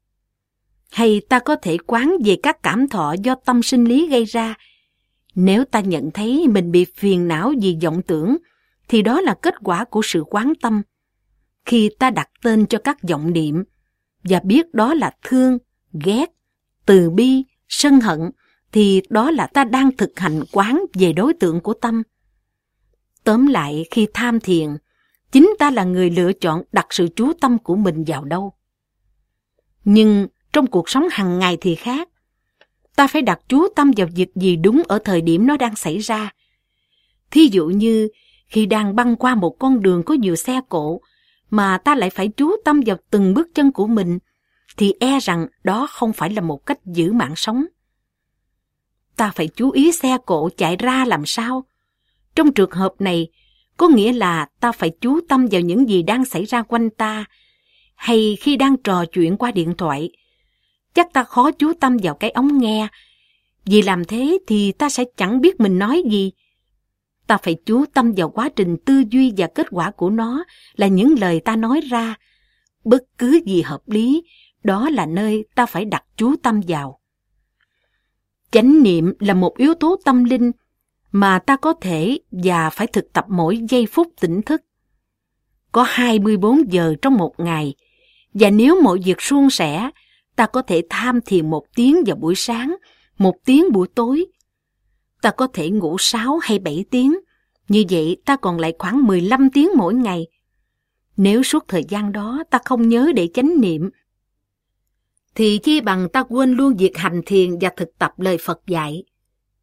Hay ta có thể quán về các cảm thọ do tâm sinh lý gây ra. Nếu ta nhận thấy mình bị phiền não vì vọng tưởng, thì đó là kết quả của sự quán tâm. Khi ta đặt tên cho các vọng niệm, và biết đó là thương, ghét, từ bi, sân hận, thì đó là ta đang thực hành quán về đối tượng của tâm. Tóm lại, khi tham thiền, chính ta là người lựa chọn đặt sự chú tâm của mình vào đâu. Nhưng trong cuộc sống hàng ngày thì khác. Ta phải đặt chú tâm vào việc gì đúng ở thời điểm nó đang xảy ra. Thí dụ như khi đang băng qua một con đường có nhiều xe cộ, mà ta lại phải chú tâm vào từng bước chân của mình, thì e rằng đó không phải là một cách giữ mạng sống. Ta phải chú ý xe cộ chạy ra làm sao. Trong trường hợp này, có nghĩa là ta phải chú tâm vào những gì đang xảy ra quanh ta, hay khi đang trò chuyện qua điện thoại. Chắc ta khó chú tâm vào cái ống nghe, vì làm thế thì ta sẽ chẳng biết mình nói gì. Ta phải chú tâm vào quá trình tư duy và kết quả của nó là những lời ta nói ra. Bất cứ gì hợp lý, đó là nơi ta phải đặt chú tâm vào. Chánh niệm là một yếu tố tâm linh mà ta có thể và phải thực tập mỗi giây phút tỉnh thức. Có hai mươi bốn giờ trong một ngày, và nếu mọi việc suôn sẻ, ta có thể tham thiền một tiếng vào buổi sáng, một tiếng buổi tối. Ta có thể ngủ sáu hay bảy tiếng, như vậy ta còn lại khoảng mười lăm tiếng mỗi ngày. Nếu suốt thời gian đó ta không nhớ để chánh niệm, thì chi bằng ta quên luôn việc hành thiền và thực tập lời Phật dạy.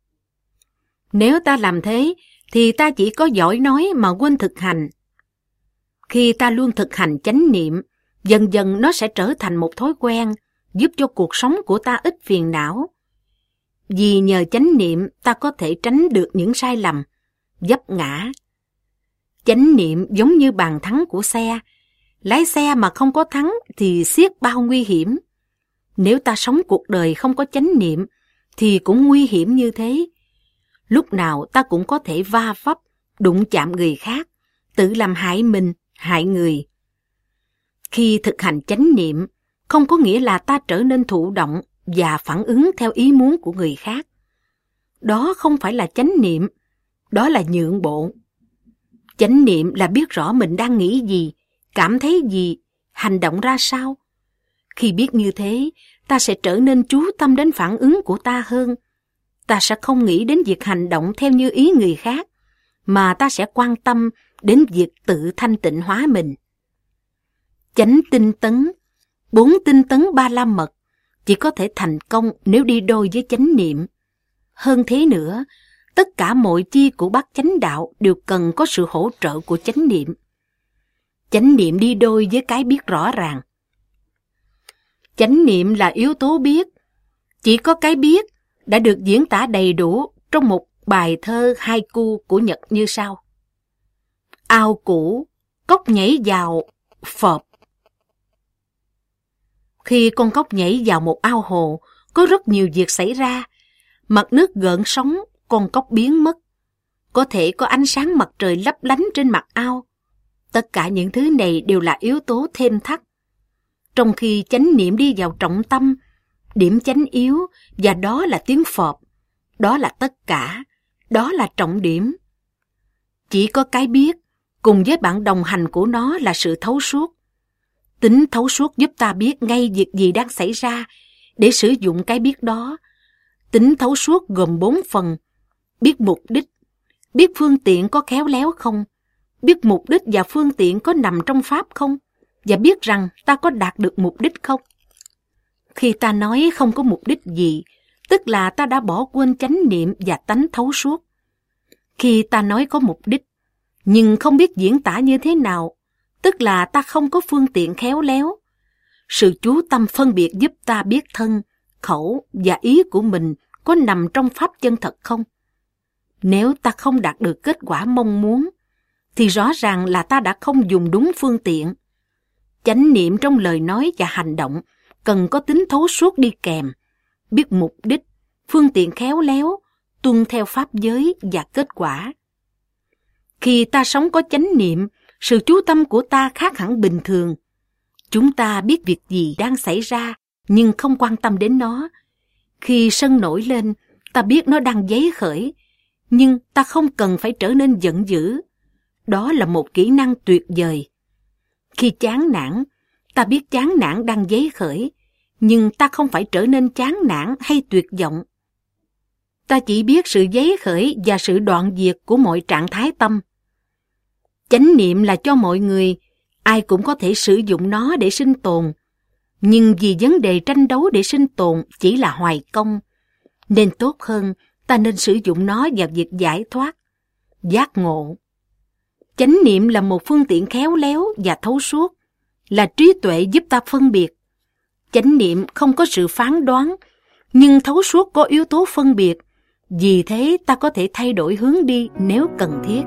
Nếu ta làm thế, thì ta chỉ có giỏi nói mà quên thực hành. Khi ta luôn thực hành chánh niệm, dần dần nó sẽ trở thành một thói quen, giúp cho cuộc sống của ta ít phiền não. Vì nhờ chánh niệm ta có thể tránh được những sai lầm, vấp ngã. Chánh niệm giống như bàn thắng của xe. Lái xe mà không có thắng thì xiết bao nguy hiểm. Nếu ta sống cuộc đời không có chánh niệm thì cũng nguy hiểm như thế. Lúc nào ta cũng có thể va vấp, đụng chạm người khác, tự làm hại mình, hại người. Khi thực hành chánh niệm, không có nghĩa là ta trở nên thụ động và phản ứng theo ý muốn của người khác. Đó không phải là chánh niệm, đó là nhượng bộ. Chánh niệm là biết rõ mình đang nghĩ gì, cảm thấy gì, hành động ra sao. Khi biết như thế, ta sẽ trở nên chú tâm đến phản ứng của ta hơn. Ta sẽ không nghĩ đến việc hành động theo như ý người khác, mà ta sẽ quan tâm đến việc tự thanh tịnh hóa mình. Chánh tinh tấn, bốn tinh tấn ba la mật, chỉ có thể thành công nếu đi đôi với chánh niệm. Hơn thế nữa, tất cả mọi chi của bát chánh đạo đều cần có sự hỗ trợ của chánh niệm. Chánh niệm đi đôi với cái biết rõ ràng. Chánh niệm là yếu tố biết. Chỉ có cái biết đã được diễn tả đầy đủ trong một bài thơ haiku của Nhật như sau. Ao cũ, cốc nhảy vào, phợp. Khi con cốc nhảy vào một ao hồ, có rất nhiều việc xảy ra. Mặt nước gợn sóng, con cốc biến mất. Có thể có ánh sáng mặt trời lấp lánh trên mặt ao. Tất cả những thứ này đều là yếu tố thêm thắt. Trong khi chánh niệm đi vào trọng tâm, điểm chánh yếu, và đó là tiếng phợp. Đó là tất cả. Đó là trọng điểm. Chỉ có cái biết, cùng với bạn đồng hành của nó là sự thấu suốt. Tính thấu suốt giúp ta biết ngay việc gì đang xảy ra để sử dụng cái biết đó. Tính thấu suốt gồm bốn phần. Biết mục đích, biết phương tiện có khéo léo không, biết mục đích và phương tiện có nằm trong pháp không, và biết rằng ta có đạt được mục đích không. Khi ta nói không có mục đích gì, tức là ta đã bỏ quên chánh niệm và tánh thấu suốt. Khi ta nói có mục đích, nhưng không biết diễn tả như thế nào, tức là ta không có phương tiện khéo léo. Sự chú tâm phân biệt giúp ta biết thân, khẩu và ý của mình có nằm trong pháp chân thật không. Nếu ta không đạt được kết quả mong muốn, thì rõ ràng là ta đã không dùng đúng phương tiện. Chánh niệm trong lời nói và hành động cần có tính thấu suốt đi kèm, biết mục đích, phương tiện khéo léo, tuân theo pháp giới và kết quả. Khi ta sống có chánh niệm, sự chú tâm của ta khác hẳn bình thường. Chúng ta biết việc gì đang xảy ra, nhưng không quan tâm đến nó. Khi sân nổi lên, ta biết nó đang dấy khởi, nhưng ta không cần phải trở nên giận dữ. Đó là một kỹ năng tuyệt vời. Khi chán nản, ta biết chán nản đang dấy khởi, nhưng ta không phải trở nên chán nản hay tuyệt vọng. Ta chỉ biết sự dấy khởi và sự đoạn diệt của mọi trạng thái tâm. Chánh niệm là cho mọi người, ai cũng có thể sử dụng nó để sinh tồn. Nhưng vì vấn đề tranh đấu để sinh tồn chỉ là hoài công, nên tốt hơn ta nên sử dụng nó vào việc giải thoát, giác ngộ. Chánh niệm là một phương tiện khéo léo và thấu suốt, là trí tuệ giúp ta phân biệt. Chánh niệm không có sự phán đoán, nhưng thấu suốt có yếu tố phân biệt. Vì thế ta có thể thay đổi hướng đi nếu cần thiết.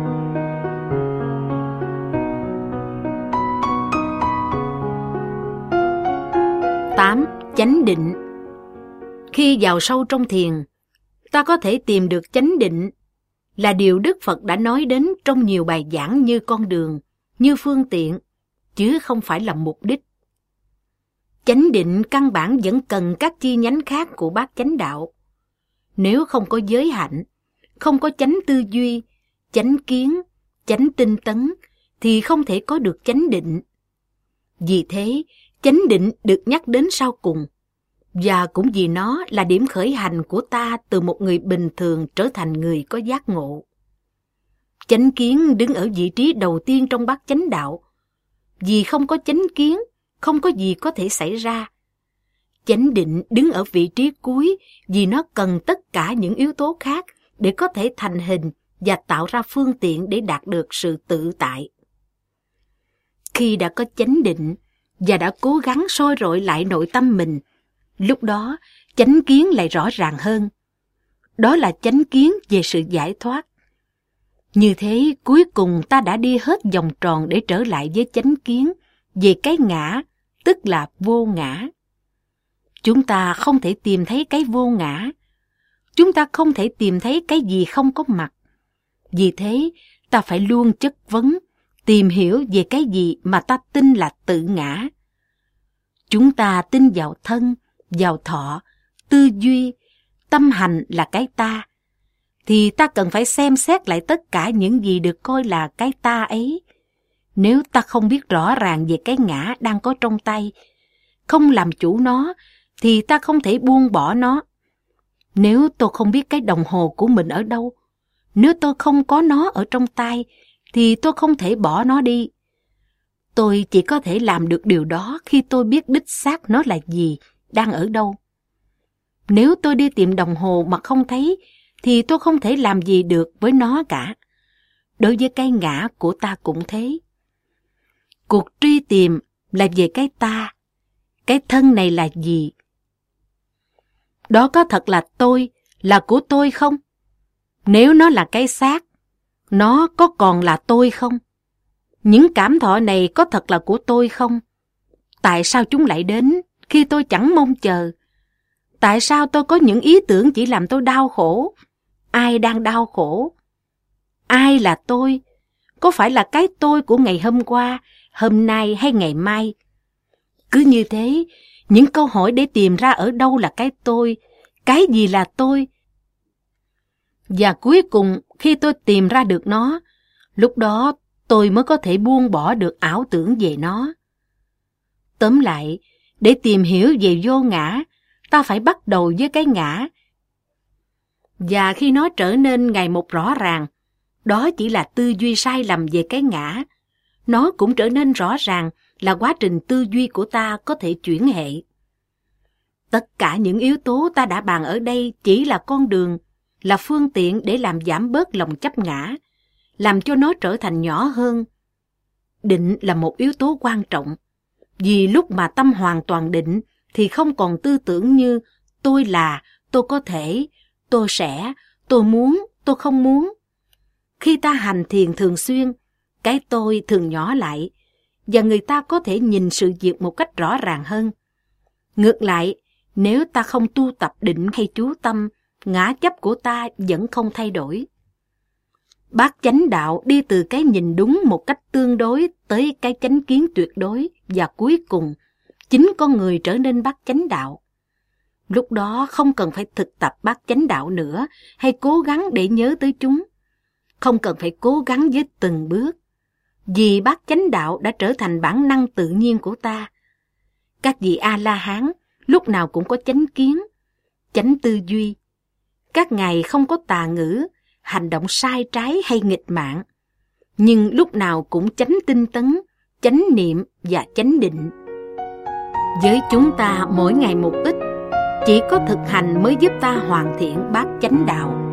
tám. Chánh định. Khi vào sâu trong thiền, ta có thể tìm được chánh định, là điều Đức Phật đã nói đến trong nhiều bài giảng như con đường, như phương tiện, chứ không phải là mục đích. Chánh định căn bản vẫn cần các chi nhánh khác của bát chánh đạo. Nếu không có giới hạnh, không có chánh tư duy, chánh kiến, chánh tinh tấn, thì không thể có được chánh định. Vì thế, chánh định được nhắc đến sau cùng, và cũng vì nó là điểm khởi hành của ta từ một người bình thường trở thành người có giác ngộ. Chánh kiến đứng ở vị trí đầu tiên trong bát chánh đạo. Vì không có chánh kiến, không có gì có thể xảy ra. Chánh định đứng ở vị trí cuối vì nó cần tất cả những yếu tố khác để có thể thành hình và tạo ra phương tiện để đạt được sự tự tại. Khi đã có chánh định và đã cố gắng soi rọi lại nội tâm mình, lúc đó chánh kiến lại rõ ràng hơn. Đó là chánh kiến về sự giải thoát. Như thế, cuối cùng ta đã đi hết vòng tròn để trở lại với chánh kiến về cái ngã, tức là vô ngã. Chúng ta không thể tìm thấy cái vô ngã. Chúng ta không thể tìm thấy cái gì không có mặt. Vì thế, ta phải luôn chất vấn, tìm hiểu về cái gì mà ta tin là tự ngã. Chúng ta tin vào thân, vào thọ, tư duy, tâm hành là cái ta, thì ta cần phải xem xét lại tất cả những gì được coi là cái ta ấy. Nếu ta không biết rõ ràng về cái ngã đang có trong tay, không làm chủ nó, thì ta không thể buông bỏ nó. Nếu tôi không biết cái đồng hồ của mình ở đâu, nếu tôi không có nó ở trong tay, thì tôi không thể bỏ nó đi. Tôi chỉ có thể làm được điều đó khi tôi biết đích xác nó là gì, đang ở đâu. Nếu tôi đi tìm đồng hồ mà không thấy, thì tôi không thể làm gì được với nó cả. Đối với cái ngã của ta cũng thế. Cuộc truy tìm là về cái ta. Cái thân này là gì? Đó có thật là tôi, là của tôi không? Nếu nó là cái xác, nó có còn là tôi không? Những cảm thọ này có thật là của tôi không? Tại sao chúng lại đến khi tôi chẳng mong chờ? Tại sao tôi có những ý tưởng chỉ làm tôi đau khổ? Ai đang đau khổ? Ai là tôi? Có phải là cái tôi của ngày hôm qua, hôm nay hay ngày mai? Cứ như thế, những câu hỏi để tìm ra ở đâu là cái tôi, cái gì là tôi. Và cuối cùng, khi tôi tìm ra được nó, lúc đó tôi mới có thể buông bỏ được ảo tưởng về nó. Tóm lại, để tìm hiểu về vô ngã, ta phải bắt đầu với cái ngã. Và khi nó trở nên ngày một rõ ràng, đó chỉ là tư duy sai lầm về cái ngã. Nó cũng trở nên rõ ràng là quá trình tư duy của ta có thể chuyển hệ. Tất cả những yếu tố ta đã bàn ở đây chỉ là con đường, là phương tiện để làm giảm bớt lòng chấp ngã, làm cho nó trở thành nhỏ hơn. Định là một yếu tố quan trọng, vì lúc mà tâm hoàn toàn định thì không còn tư tưởng như tôi là, tôi có thể, tôi sẽ, tôi muốn, tôi không muốn. Khi ta hành thiền thường xuyên, cái tôi thường nhỏ lại, và người ta có thể nhìn sự việc một cách rõ ràng hơn. Ngược lại, nếu ta không tu tập định hay chú tâm, ngã chấp của ta vẫn không thay đổi. Bát chánh đạo đi từ cái nhìn đúng một cách tương đối tới cái chánh kiến tuyệt đối, và cuối cùng, chính con người trở nên bát chánh đạo. Lúc đó không cần phải thực tập bát chánh đạo nữa, hay cố gắng để nhớ tới chúng. Không cần phải cố gắng với từng bước, vì bát chánh đạo đã trở thành bản năng tự nhiên của ta. Các vị A-la-hán lúc nào cũng có chánh kiến, chánh tư duy. Các ngài không có tà ngữ, hành động sai trái hay nghịch mạng, nhưng lúc nào cũng chánh tinh tấn, chánh niệm và chánh định. Với chúng ta mỗi ngày một ít, chỉ có thực hành mới giúp ta hoàn thiện bát chánh đạo.